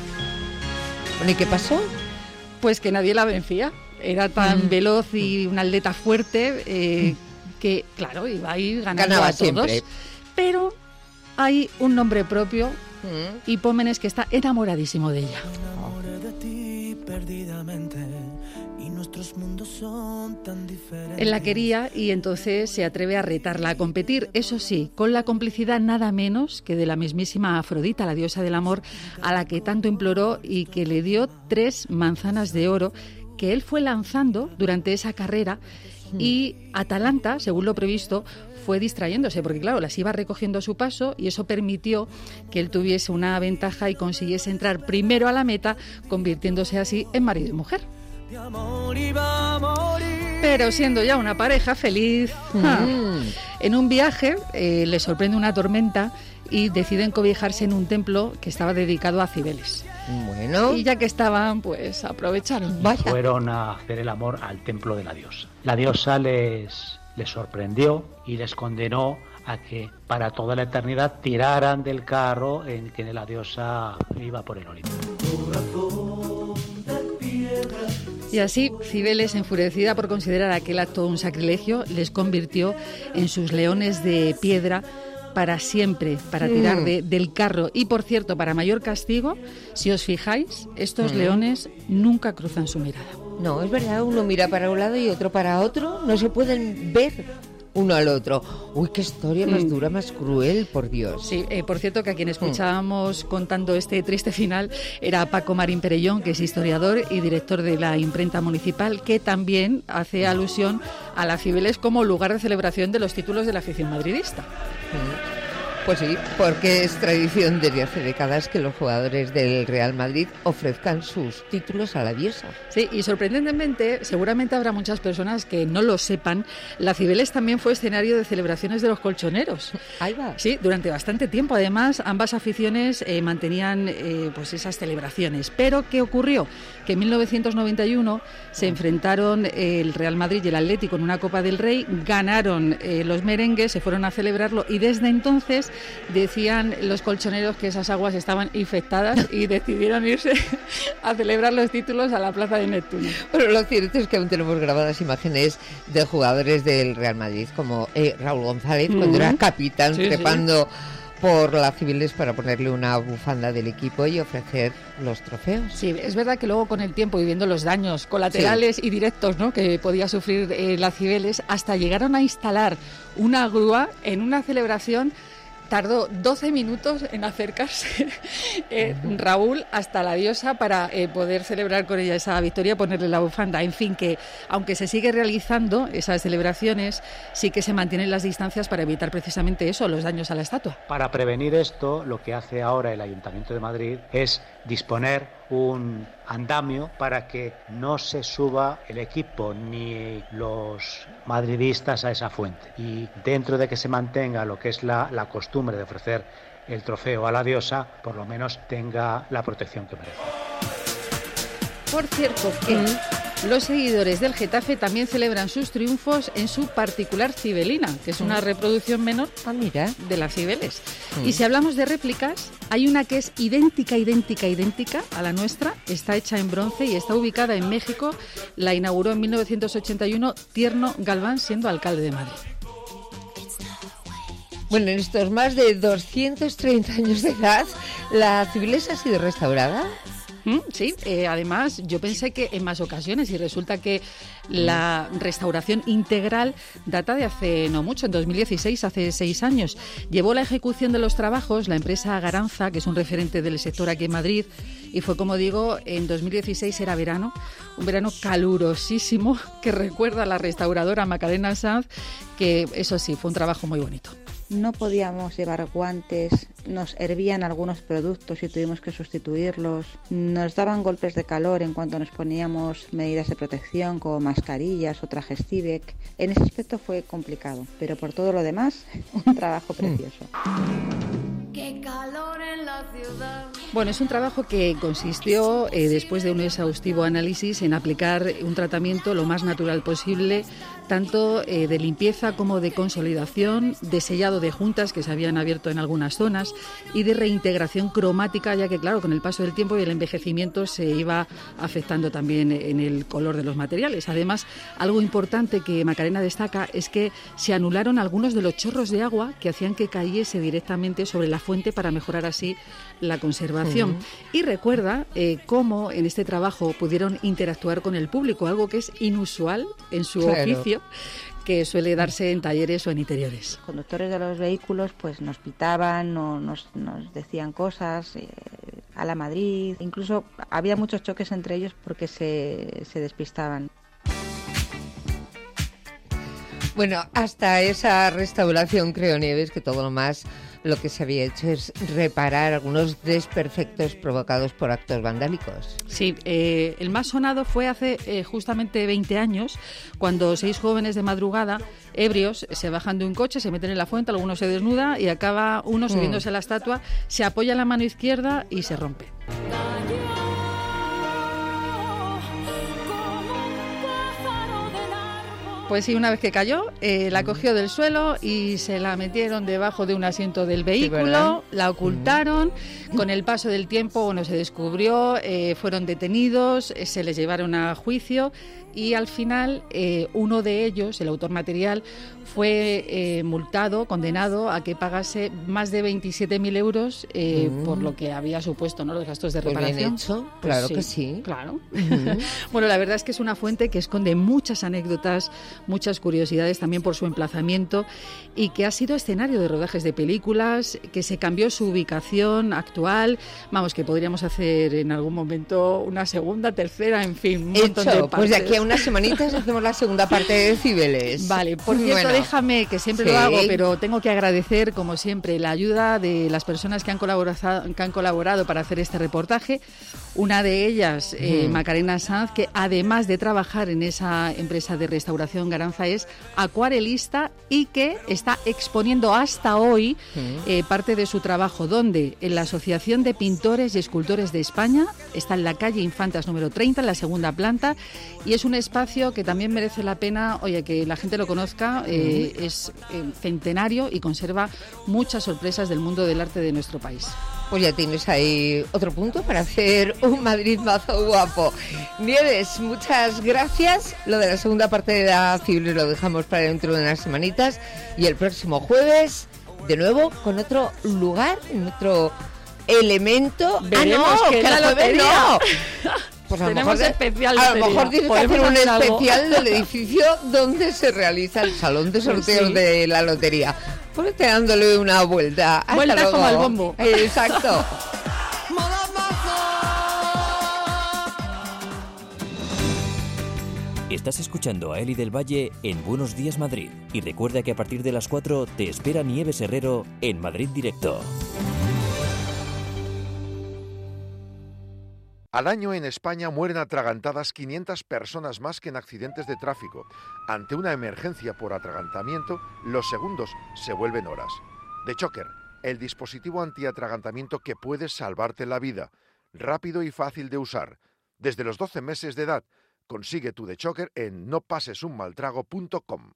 Bueno, ¿y qué pasó? Pues que nadie la vencía. Era tan mm. veloz y una atleta fuerte eh, mm. que, claro, iba a ir ganando Ganaba a todos. Siempre. Pero hay un nombre propio, mm. Hipómenes, que está enamoradísimo de ella. Me enamoré de ti perdidamente, y nuestros mundos son tan diferentes. Él la quería y entonces se atreve a retarla a competir, eso sí, con la complicidad nada menos que de la mismísima Afrodita, la diosa del amor, a la que tanto imploró y que le dio tres manzanas de oro que él fue lanzando durante esa carrera, y Atalanta, según lo previsto, fue distrayéndose, porque claro, las iba recogiendo a su paso, y eso permitió que él tuviese una ventaja y consiguiese entrar primero a la meta, convirtiéndose así en marido y mujer. Pero siendo ya una pareja feliz, mm. ja, en un viaje eh, le sorprende una tormenta y deciden cobijarse en un templo que estaba dedicado a Cibeles. Bueno. Y ya que estaban, pues aprovecharon. Vaya. Fueron a hacer el amor al templo de la diosa. La diosa les, les sorprendió y les condenó a que para toda la eternidad tiraran del carro en que la diosa iba por el Olimpo. Y así, Cibeles, enfurecida por considerar aquel acto un sacrilegio, les convirtió en sus leones de piedra para siempre, para tirar de, del carro. Y, por cierto, para mayor castigo, si os fijáis, estos mm. leones nunca cruzan su mirada. No, es verdad, uno mira para un lado y otro para otro, no se pueden ver uno al otro. Uy, qué historia más dura, más cruel, por Dios. Sí, eh, por cierto, que a quien escuchábamos mm. contando este triste final era Paco Marín Perellón, que es historiador y director de la imprenta municipal, que también hace alusión a la Cibeles como lugar de celebración de los títulos de la afición madridista. Mm. Pues sí, porque es tradición desde hace décadas que los jugadores del Real Madrid ofrezcan sus títulos a la diosa. Sí, y sorprendentemente, seguramente habrá muchas personas que no lo sepan, la Cibeles también fue escenario de celebraciones de los colchoneros. Ahí va. Sí, durante bastante tiempo. Además, ambas aficiones eh, mantenían eh, pues esas celebraciones. Pero, ¿qué ocurrió? Que en mil novecientos noventa y uno se enfrentaron eh, el Real Madrid y el Atlético en una Copa del Rey, ganaron eh, los merengues, se fueron a celebrarlo y desde entonces decían los colchoneros que esas aguas estaban infectadas y decidieron irse a celebrar los títulos a la plaza de Neptuno. Pero lo cierto es que aún tenemos grabadas imágenes de jugadores del Real Madrid, como eh, Raúl González, uh-huh. cuando era capitán, sí, trepando sí. por la Cibeles para ponerle una bufanda del equipo y ofrecer los trofeos. Sí, es verdad que luego con el tiempo y viendo los daños colaterales sí. y directos, ¿no?, que podía sufrir eh, la Cibeles, hasta llegaron a instalar una grúa en una celebración. Tardó doce minutos en acercarse eh, uh-huh. Raúl hasta la diosa para eh, poder celebrar con ella esa victoria, ponerle la bufanda. En fin, que aunque se sigue realizando esas celebraciones, sí que se mantienen las distancias para evitar precisamente eso, los daños a la estatua. Para prevenir esto, lo que hace ahora el Ayuntamiento de Madrid es disponer un andamio para que no se suba el equipo ni los madridistas a esa fuente, y dentro de que se mantenga lo que es la, la costumbre de ofrecer el trofeo a la diosa, por lo menos tenga la protección que merece. Por cierto, que los seguidores del Getafe también celebran sus triunfos en su particular Cibelina, que es una reproducción menor ah, mira. de la Cibeles. Mm. Y si hablamos de réplicas, hay una que es idéntica, idéntica, idéntica a la nuestra, está hecha en bronce y está ubicada en México. La inauguró en mil novecientos ochenta y uno Tierno Galván, siendo alcalde de Madrid. Bueno, en estos más de doscientos treinta años de edad, ¿la Cibeles ha sido restaurada? Sí, eh, además yo pensé que en más ocasiones, y resulta que la restauración integral data de hace no mucho, en dos mil dieciséis, hace seis años. Llevó la ejecución de los trabajos la empresa Garanza, que es un referente del sector aquí en Madrid, y fue, como digo, en dos mil dieciséis era verano, un verano calurosísimo que recuerda a la restauradora Macarena Sanz, que eso sí, fue un trabajo muy bonito. No podíamos llevar guantes, nos hervían algunos productos y tuvimos que sustituirlos, nos daban golpes de calor en cuanto nos poníamos medidas de protección como mascarillas o trajes Cívec. En ese aspecto fue complicado, pero por todo lo demás, un trabajo precioso. ¡Qué calor en la ciudad! Bueno, es un trabajo que consistió, eh, después de un exhaustivo análisis, en aplicar un tratamiento lo más natural posible, tanto eh, de limpieza como de consolidación, de sellado de juntas que se habían abierto en algunas zonas y de reintegración cromática, ya que, claro, con el paso del tiempo y el envejecimiento se iba afectando también en el color de los materiales. Además, algo importante que Macarena destaca es que se anularon algunos de los chorros de agua que hacían que cayese directamente sobre la fuente para mejorar así la conservación. Uh-huh. Y recuerda eh, cómo en este trabajo pudieron interactuar con el público, algo que es inusual en su claro. oficio, que suele darse en talleres o en interiores. Los conductores de los vehículos pues nos pitaban o nos, nos decían cosas, eh, a la Madrid, incluso había muchos choques entre ellos porque se, se despistaban. Bueno, hasta esa restauración, creo, Nieves, que todo lo más lo que se había hecho es reparar algunos desperfectos provocados por actos vandálicos. Sí, eh, el más sonado fue hace eh, justamente veinte años, cuando seis jóvenes de madrugada, ebrios, se bajan de un coche, se meten en la fuente, alguno se desnuda y acaba uno subiéndose mm. a la estatua, se apoya en la mano izquierda y se rompe. Pues sí, una vez que cayó, eh, la cogió del suelo y se la metieron debajo de un asiento del vehículo, sí, la ocultaron. Mm. Con el paso del tiempo, bueno, se descubrió, eh, fueron detenidos, eh, se les llevaron a juicio y al final eh, uno de ellos, el autor material, fue eh, multado, condenado a que pagase más de veintisiete mil euros eh, mm. por lo que había supuesto, ¿no?, los gastos de reparación. Bien hecho, pues claro sí, que sí. Claro. Mm. Bueno, la verdad es que es una fuente que esconde muchas anécdotas, muchas curiosidades también por su emplazamiento y que ha sido escenario de rodajes de películas, que se cambió su ubicación actual. Vamos, que podríamos hacer en algún momento una segunda, tercera, en fin, un montón de Hecho, partes. pues de aquí a unas semanitas hacemos la segunda parte de Decibeles. Vale, por cierto, bueno, déjame, que siempre sí. lo hago, pero tengo que agradecer, como siempre, la ayuda de las personas que han colaborado, que han colaborado para hacer este reportaje. Una de ellas, mm. eh, Macarena Sanz, que además de trabajar en esa empresa de restauración Garanza, es acuarelista y que está exponiendo hasta hoy mm. eh, parte de su trabajo, donde en la Asociación de Pintores y Escultores de España, está en la calle Infantas número treinta, en la segunda planta, y es un espacio que también merece la pena, oye, que la gente lo conozca. eh, mm. es eh, centenario y conserva muchas sorpresas del mundo del arte de nuestro país. Pues ya tienes ahí otro punto para hacer un Madrid mazo guapo. Nieves, muchas gracias. Lo de la segunda parte de la Cible lo dejamos para dentro de unas semanitas. Y el próximo jueves, de nuevo, con otro lugar, en otro elemento. Veremos ¡Ah, no! que ¡Que la el jueves lotería! no! Pues a Tenemos lo mejor, especial a lo lotería. mejor tienes que hacer un especial del edificio donde se realiza el salón de sorteos pues sí. de la lotería. Ponete dándole una vuelta. Hasta Vuelta luego. como el bombo. Exacto. Estás escuchando a Eli del Valle en Buenos Días Madrid. Y recuerda que a partir de las cuatro te espera Nieves Herrero en Madrid Directo. Al año en España mueren atragantadas quinientas personas más que en accidentes de tráfico. Ante una emergencia por atragantamiento, los segundos se vuelven horas. The Choker, el dispositivo antiatragantamiento que puede salvarte la vida. Rápido y fácil de usar. Desde los doce meses de edad, consigue tu The Choker en no pases un mal trago punto com.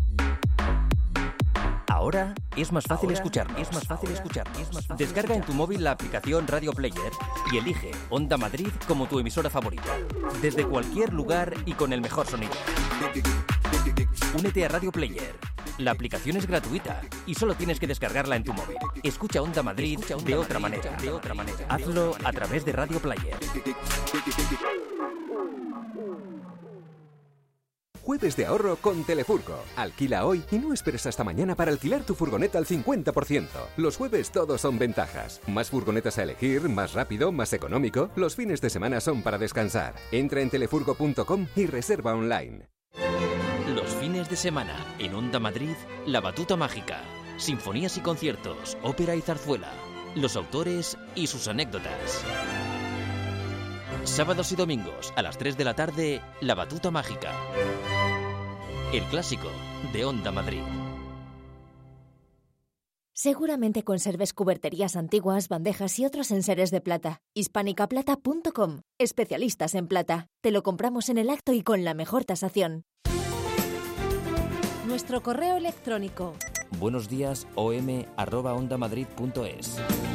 Ahora es más fácil Ahora escucharnos. Es más fácil escucharnos. Es más fácil Descarga escuchar. en tu móvil la aplicación Radio Player y elige Onda Madrid como tu emisora favorita. Desde cualquier lugar y con el mejor sonido. Únete a Radio Player. La aplicación es gratuita y solo tienes que descargarla en tu móvil. Escucha Onda Madrid, Escucha Onda de, Madrid otra manera. de otra manera. Hazlo a través de Radio Player. Jueves de ahorro con Telefurgo. Alquila hoy y no esperes hasta mañana para alquilar tu furgoneta al cincuenta por ciento. Los jueves todos son ventajas. Más furgonetas a elegir, más rápido, más económico. Los fines de semana son para descansar. Entra en telefurgo punto com y reserva online. Los fines de semana en Onda Madrid, La Batuta Mágica. Sinfonías y conciertos, ópera y zarzuela. Los autores y sus anécdotas. Sábados y domingos a las tres de la tarde, La Batuta Mágica. El clásico de Onda Madrid. Seguramente conserves cuberterías antiguas, bandejas y otros enseres de plata. hispánica plata punto com. Especialistas en plata. Te lo compramos en el acto y con la mejor tasación. Nuestro correo electrónico. Buenos días, om arroba ondamadrid punto es.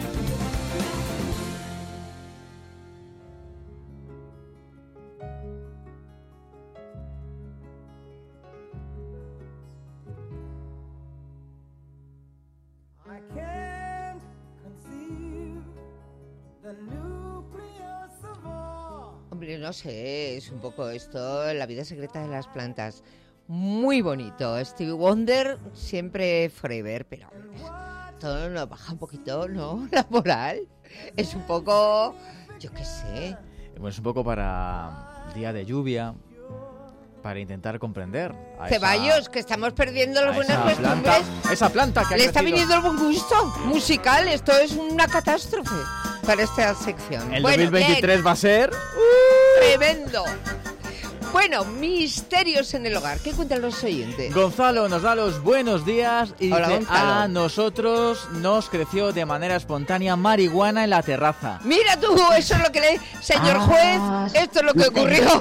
Hombre, no sé, es un poco esto, la vida secreta de las plantas. Muy bonito, Stevie Wonder, siempre forever, pero todo nos baja un poquito, ¿no? La moral. Es un poco, yo qué sé. Bueno, es un poco para día de lluvia, para intentar comprender a Ceballos, esa, que estamos perdiendo las a buenas esa costumbres. planta, esa planta que ha Le está crecido. viniendo el buen gusto musical. Esto es una catástrofe para esta sección. El Bueno, dos mil veintitrés bien. va a ser... Tremendo. Bueno, misterios en el hogar. ¿Qué cuentan los oyentes? Gonzalo nos da los buenos días y Hola, dice, Gonzalo. a nosotros nos creció de manera espontánea marihuana en la terraza. Mira tú, eso es lo que le... Señor Ah, juez, esto es lo que ocurrió.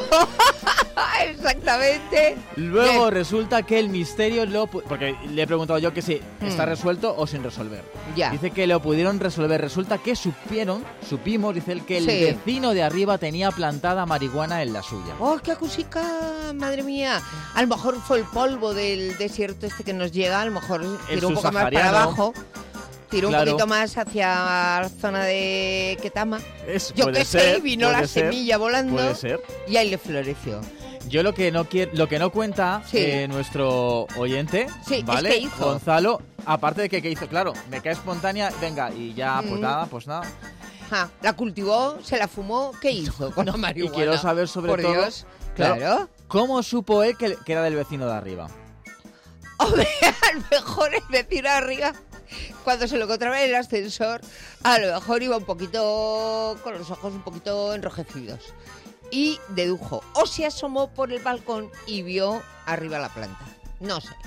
Exactamente. Luego Bien. resulta que el misterio lo... pu- Porque le he preguntado yo que si Hmm. está resuelto o sin resolver. Ya. Dice que lo pudieron resolver. Resulta que supieron, supimos, dice él, que el Sí. vecino de arriba tenía plantada marihuana en la suya. ¡Oh, qué acusica! Madre mía. A lo mejor fue el polvo del desierto este que nos llega. A lo mejor tiró un poco más para subsahariano. abajo. Tiró Claro. un poquito más hacia la zona de Ketama. Es- Yo puede qué sé, ser, y vino puede la ser, semilla volando. puede ser. Y ahí le floreció. Yo lo que no quiero, lo que no cuenta Sí. eh, nuestro oyente, Sí, es ¿vale? que hizo. Gonzalo, aparte de que, que hizo, claro, me cae espontánea, venga, y ya, pues Mm. nada, pues nada. Ja, la cultivó, se la fumó. ¿Qué hizo con la marihuana? Y quiero saber sobre Por todo, Dios, claro. ¿cómo supo él que, que era del vecino de arriba? Hombre, a lo mejor el vecino de arriba, cuando se lo encontraba en el ascensor, a lo mejor iba un poquito con los ojos un poquito enrojecidos. Y dedujo, o se asomó por el balcón y vio arriba la planta. No sé.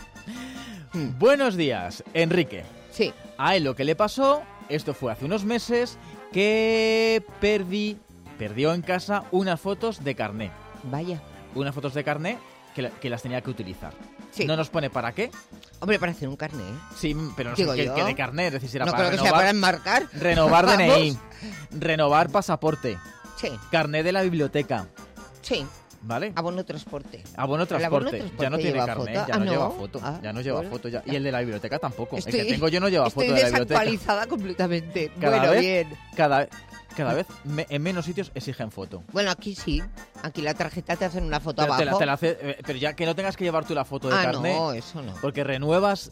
Buenos días, Enrique. Sí. A él lo que le pasó, esto fue hace unos meses, que perdí, perdió en casa unas fotos de carné. Vaya. Unas fotos de carné que, la- que las tenía que utilizar. Sí. No nos pone para qué. Hombre, para hacer un carné. Sí, pero no sé Digo qué, yo. qué de carné, es decir, si era No para creo que sea renovar, para enmarcar. renovar D N I, Vamos. renovar pasaporte, Sí, carné de la biblioteca, sí. ¿vale? Abono transporte. Abono El abono transporte, transporte ya no tiene lleva carné, foto. ya Ah, no, ¿no? lleva foto, Ah, ya no lleva bueno, foto ya. ya. Y el de la biblioteca tampoco, Estoy- el que tengo yo no lleva Estoy foto de la biblioteca. desactualizada completamente. Cada bueno, vez, bien. Cada, cada vez me- en menos sitios exigen foto. Bueno, aquí sí. Aquí la tarjeta te hacen una foto Pero, te la- abajo. te la hace- eh, pero ya que no tengas que llevar tú la foto de Ah, carné. no, eso no. Porque renuevas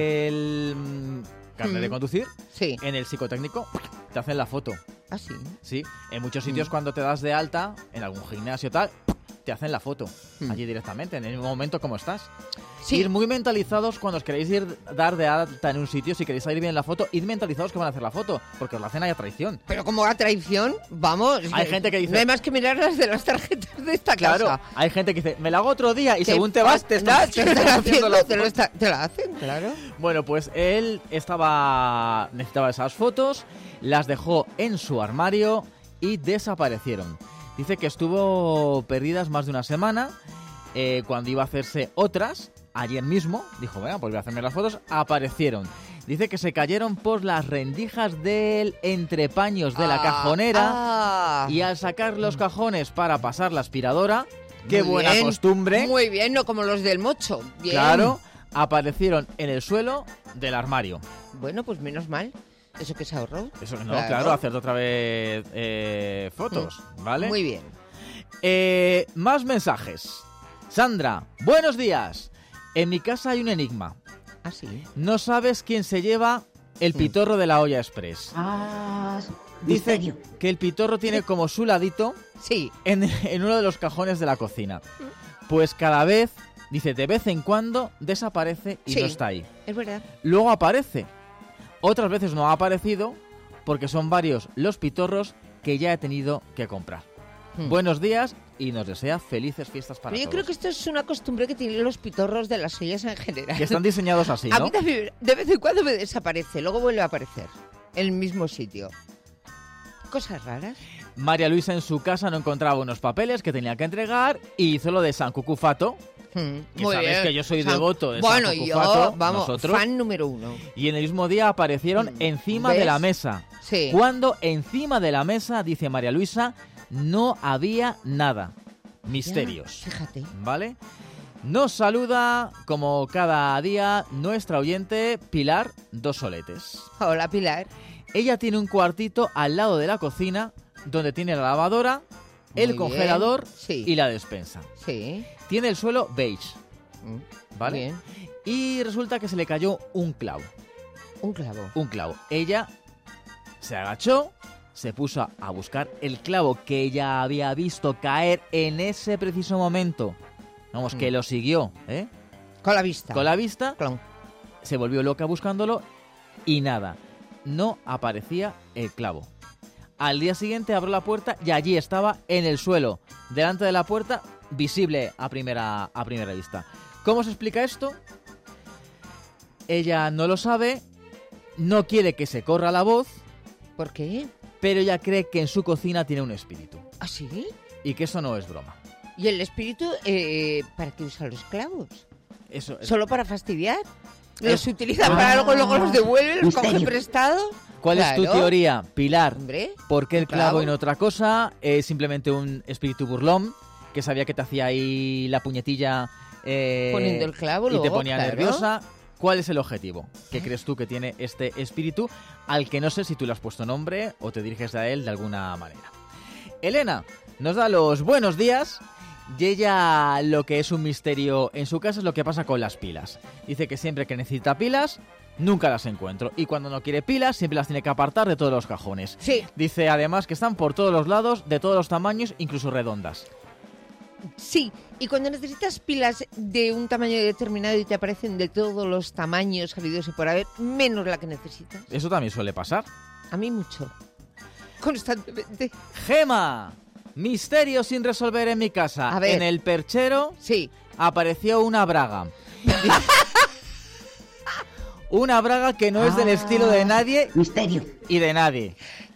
el mm, carné de Mm. conducir. Sí. En el psicotécnico te hacen la foto. Ah, sí. Sí. En muchos sitios Mm. cuando te das de alta, en algún gimnasio tal, te hacen la foto. Mm. Allí directamente, en el mismo momento como estás. Sí. Ir muy mentalizados cuando os queréis ir dar de alta en un sitio, si queréis salir bien en la foto, id mentalizados que van a hacer la foto, porque os la hacen ahí a traición. Pero como a traición, vamos. Hay gente que dice- No hay más que mirar las de las tarjetas de esta Claro, casa. hay gente que dice, me la hago otro día, y Te según te vas, te fa- estás no, te están haciendo haciendo, la te, lo foto. está- te la hacen, claro. Bueno, pues él estaba necesitaba esas fotos, las dejó en su armario y desaparecieron. Dice que estuvo perdidas más de una semana. eh, cuando iba a hacerse otras, ayer mismo, dijo, venga, pues voy a hacerme las fotos, aparecieron. Dice que se cayeron por las rendijas del entrepaños de la Ah, cajonera ah. y al sacar los cajones para pasar la aspiradora, qué Muy buena bien, costumbre. Muy bien, no como los del mocho. Bien. Claro, aparecieron en el suelo del armario. Bueno, pues menos mal. Eso que se ahorró. Eso no, claro, hacerte otra vez eh, fotos, ¿vale? Muy bien. Eh, más mensajes. Sandra, buenos días. En mi casa hay un enigma. ¿Ah, sí? No sabes quién se lleva el pitorro de la olla express. Ah, Dice que el pitorro tiene como su ladito sí. en, en uno de los cajones de la cocina. Pues cada vez, dice, de vez en cuando desaparece y Sí. no está ahí. Es verdad. Luego aparece. Otras veces no ha aparecido porque son varios los pitorros que ya he tenido que comprar. Hmm. Buenos días y nos desea felices fiestas para Pero yo todos. creo que esto es una costumbre que tienen los pitorros de las ollas en general. Que están diseñados así, A ¿no? mí también, de vez en cuando me desaparece, luego vuelve a aparecer en el mismo sitio. Cosas raras. María Luisa en su casa no encontraba unos papeles que tenía que entregar y hizo lo de San Cucufato. Hmm, Que muy sabéis bien. que yo soy San- devoto de Bueno, San yo, Cucufato, vamos, nosotros. fan número uno. Y en el mismo día aparecieron encima de ¿Ves? la mesa. Sí. Cuando encima de la mesa, dice María Luisa, no había nada. Misterios. Ya, fíjate. ¿Vale? Nos saluda, como cada día, nuestra oyente Pilar Dos Soletes. Hola, Pilar. Ella tiene un cuartito al lado de la cocina donde tiene la lavadora, el Muy congelador bien. Sí. y la despensa. Sí. Tiene el suelo beige, Mm, ¿vale? bien. Y resulta que se le cayó un clavo. Un clavo. Un clavo. Ella se agachó, se puso a buscar el clavo que ella había visto caer en ese preciso momento vamos, que lo siguió, ¿eh? Con la vista. Con la vista, Clon. se volvió loca buscándolo y nada, no aparecía el clavo. Al día siguiente abrió la puerta y allí estaba en el suelo, delante de la puerta, visible a primera, a primera vista. ¿Cómo se explica esto? Ella no lo sabe, no quiere que se corra la voz. ¿Por qué? Pero ella cree que en su cocina tiene un espíritu. ¿Ah, sí? Y que eso no es broma. ¿Y el espíritu eh, para qué usa los clavos? Eso es. ¿Solo para fastidiar? ¿Los Eh, utilizan ah, para algo, luego los devuelven, los cogen misterio. prestados? ¿Cuál Claro. es tu teoría, Pilar? Hombre, ¿Por qué el clavo clavo. y no otra cosa? ¿Es simplemente un espíritu burlón que sabía que te hacía ahí la puñetilla eh, Poniendo el clavo y te luego, ponía claro. nerviosa? ¿Cuál es el objetivo? ¿Qué crees tú que tiene este espíritu al que no sé si tú le has puesto nombre o te diriges a él de alguna manera? Elena nos da los buenos días y ella lo que es un misterio en su casa es lo que pasa con las pilas. Dice que siempre que necesita pilas nunca las encuentro y cuando no quiere pilas siempre las tiene que apartar de todos los cajones. Sí. Dice además que están por todos los lados, de todos los tamaños, incluso redondas. Sí, y cuando necesitas pilas de un tamaño determinado y te aparecen de todos los tamaños habidos y por haber, menos la que necesitas. Eso también suele pasar. A mí mucho. Constantemente. Gema, misterio sin resolver en mi casa. A ver. En el perchero sí. apareció una braga. Una braga que no es del estilo de nadie. Misterio. Y de nadie.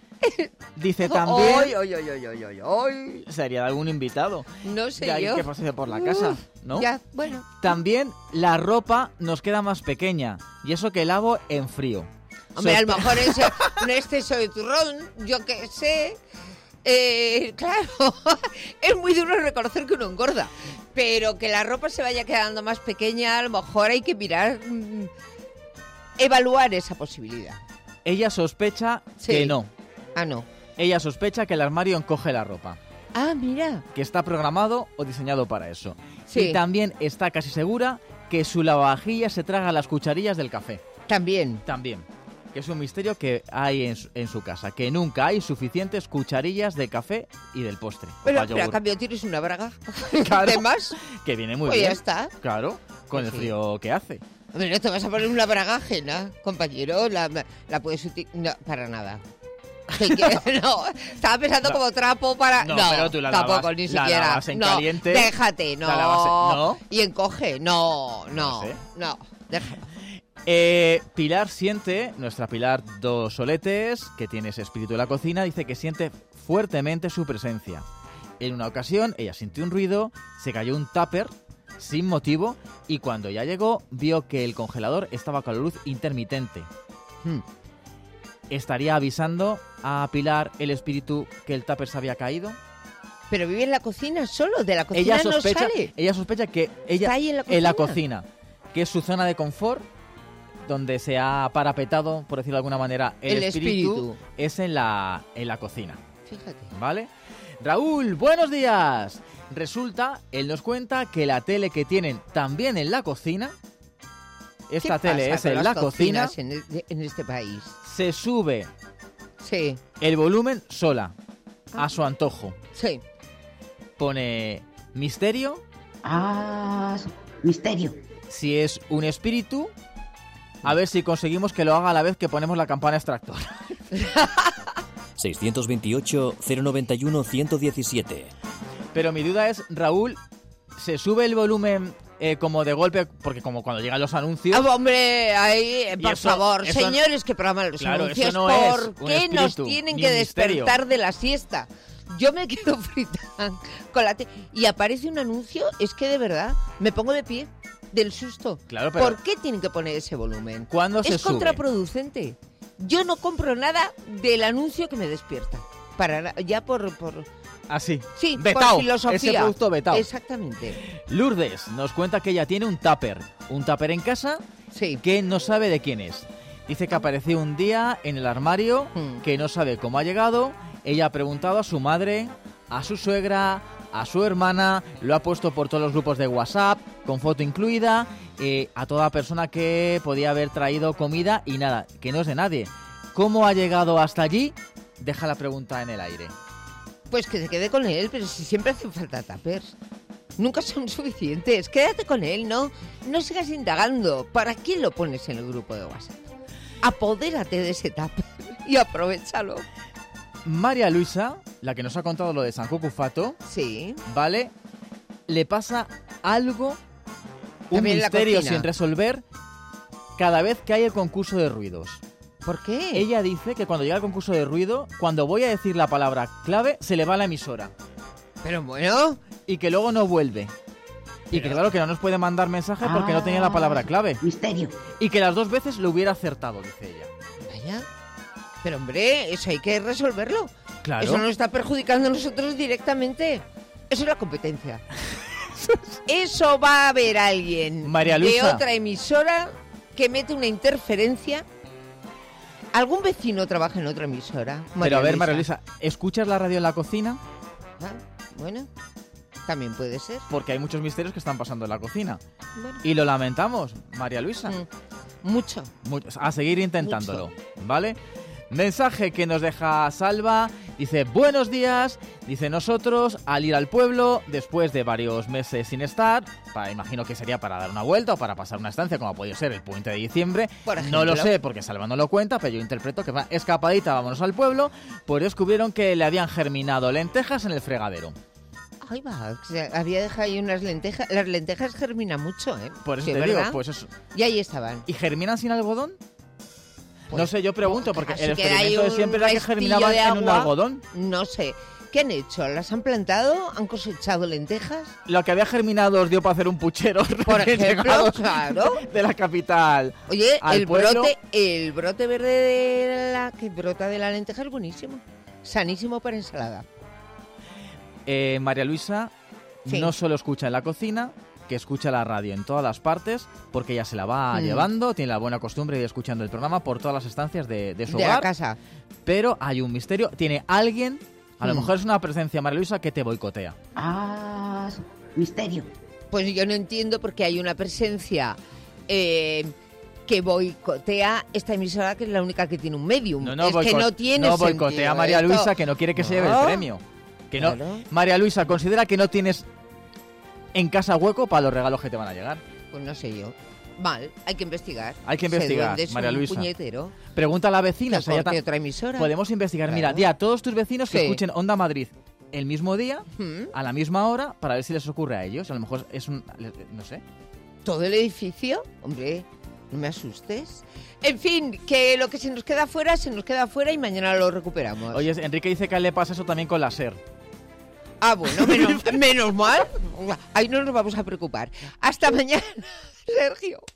Dice también... Ay, ay, ay, ay, ay, ay, ay. Sería de algún invitado. No sé de alguien yo. que pase por la casa, Uf, ¿no? Ya, bueno. También la ropa nos queda más pequeña. Y eso que lavo en frío. Hombre, a lo Sospe- mejor es un exceso de turrón, yo qué sé. Eh, claro, es muy duro reconocer que uno engorda. Pero que la ropa se vaya quedando más pequeña, a lo mejor hay que mirar, mm, evaluar esa posibilidad. Ella sospecha Sí. que no. Ah, no. Ella sospecha que el armario encoge la ropa. Ah, mira. Que está programado o diseñado para eso. Sí. Y también está casi segura que su lavavajillas se traga las cucharillas del café. También. También. Que es un misterio que hay en su, en su casa. Que nunca hay suficientes cucharillas de café y del postre. o Pero, para pero a yogur. cambio tienes una braga. Claro. ¿De más? Que viene muy Pues bien. ya está. Claro, con Pues el sí. frío que hace. Hombre, no te vas a poner una braga ajena, compañero. La, la puedes utilizar. No, para nada. ¿Qué quieres? No, estaba pensando No. como trapo para... No, No, pero tú la tampoco, lavas- ni la siquiera. lavas en no, caliente. déjate, no. La lavas en- ¿no? Y encoge, no, no, sé. no, déjalo. Eh, Pilar siente, nuestra Pilar dos Soletes, que tiene ese espíritu de la cocina, dice que siente fuertemente su presencia. En una ocasión, ella sintió un ruido, se cayó un tupper sin motivo y cuando ya llegó, vio que el congelador estaba con la luz intermitente. Hmm. ¿Estaría avisando a Pilar el espíritu que el tupper se había caído? Pero vive en la cocina solo, de la cocina Ella sospecha, no sale. ella sospecha que ella Está ahí en la cocina? cocina. que es su zona de confort, donde se ha parapetado, por decirlo de alguna manera, el, El espíritu, espíritu. es en la, en la cocina. Fíjate. ¿Vale? Raúl, buenos días. Resulta, él nos cuenta que la tele que tienen también en la cocina, esta ¿Qué tele pasa es con en las la cocina, cocinas En, el- en este país. se sube Sí, el volumen sola, a su antojo. sí. Pone misterio. Ah, misterio. Si es un espíritu, a ver si conseguimos que lo haga a la vez que ponemos la campana extractor. seiscientos veintiocho, cero noventa y uno, ciento diecisiete. Pero mi duda es, Raúl, ¿se sube el volumen eh, como de golpe? Porque como cuando llegan los anuncios... Ah, hombre, ahí, eh, Y por eso- favor, eso- señores que programan los Claro, anuncios, eso no es ¿por un qué nos espíritu, tienen ni que un misterio. despertar de la siesta? Yo me quedo frita con la te y aparece un anuncio, es que de verdad me pongo de pie del susto. Claro, pero- ¿Por qué tienen que poner ese volumen? ¿Cuándo se es sube? contraproducente. Yo no compro nada del anuncio que me despierta. Para na- ya por, por Así. sí, Vetao, por filosofía. ese producto vetao. Exactamente. Lourdes nos cuenta que ella tiene un tupper, un tupper en casa Sí. que no sabe de quién es. Dice que apareció un día en el armario, Hmm. que no sabe cómo ha llegado. Ella ha preguntado a su madre, a su suegra, a su hermana, lo ha puesto por todos los grupos de WhatsApp, con foto incluida, eh, a toda persona que podía haber traído comida y nada, que no es de nadie. ¿Cómo ha llegado hasta allí? Deja la pregunta en el aire. Pues que se quede con él, pero si siempre hacen falta tuppers. Nunca son suficientes. Quédate con él, ¿no? No sigas indagando. ¿Para quién lo pones en el grupo de WhatsApp? Apodérate de ese tupper y aprovéchalo. María Luisa, la que nos ha contado lo de San Cucufato, sí, ¿vale? Le pasa algo, un También misterio sin resolver cada vez que hay el concurso de ruidos. ¿Por qué? Ella dice que cuando llega el concurso de ruido, cuando voy a decir la palabra clave, se le va la emisora. Pero bueno... Y que luego no vuelve. Y que claro que no nos puede mandar mensaje porque ah, no tenía la palabra clave. Misterio. Y que las dos veces lo hubiera acertado, dice ella. Vaya. Pero hombre, eso hay que resolverlo. Claro. Eso nos está perjudicando a nosotros directamente. Eso es la competencia. Eso va a haber alguien María Luisa. de otra emisora que mete una interferencia. ¿Algún vecino trabaja en otra emisora? María Pero a ver, Luisa. María Luisa, ¿escuchas la radio en la cocina? Ah, bueno, también puede ser. Porque hay muchos misterios que están pasando en la cocina. Bueno. Y lo lamentamos, María Luisa. Mm, mucho. mucho. A seguir intentándolo, mucho. ¿vale? Mensaje que nos deja Salva. Dice, buenos días. Dice, nosotros al ir al pueblo, después de varios meses sin estar, para, imagino que sería para dar una vuelta o para pasar una estancia, como ha podido ser el puente de diciembre. No lo sé, porque Salva no lo cuenta, pero yo interpreto que va escapadita, vámonos al pueblo, pues descubrieron que le habían germinado lentejas en el fregadero. Ahí va, o sea, había dejado ahí unas lentejas. Las lentejas germinan mucho, ¿eh? Por eso sí, te ¿verdad? digo, pues eso. Y ahí estaban. ¿Y germinan sin algodón? Pues, no sé, yo pregunto, porque así el que experimento hay de siempre era que restillo germinaban de en agua. un algodón. No sé. ¿Qué han hecho? ¿Las han plantado? ¿Han cosechado lentejas? Lo que había germinado os dio para hacer un puchero. Por ejemplo, claro. De la capital. Oye, al el pueblo. brote, el brote verde de la que brota de la lenteja es buenísimo. Sanísimo para ensalada. Eh, María Luisa sí. no solo escucha en la cocina, que escucha la radio en todas las partes, porque ella se la va mm. llevando, tiene la buena costumbre de ir escuchando el programa por todas las estancias de, de su de hogar. La casa. Pero hay un misterio, tiene alguien, a lo mm. mejor es una presencia, María Luisa, que te boicotea. Ah, misterio. Pues yo no entiendo por qué hay una presencia eh, que boicotea esta emisora, que es la única que tiene un medium. No, no, es boico- que no tiene no boicotea sentido a María esto. Luisa, que no quiere que se lleve No. el premio. Que no, Claro. María Luisa, considera que no tienes en casa hueco para los regalos que te van a llegar. Pues no sé yo. Mal, hay que investigar. Hay que Ese investigar, duende es María un Luisa. puñetero. Pregunta a la vecina. Que si hay corte ta- otra emisora. Podemos investigar. Claro. Mira, di a todos tus vecinos que Sí. escuchen Onda Madrid el mismo día, ¿Mm? a la misma hora, para ver si les ocurre a ellos. A lo mejor es un... no sé. ¿Todo el edificio? Hombre, no me asustes. En fin, que lo que se nos queda fuera, se nos queda fuera y mañana lo recuperamos. Oye, Enrique dice que a él le pasa eso también con la SER. Ah, bueno, menos, menos mal. Ahí no nos vamos a preocupar. Hasta mañana, Sergio.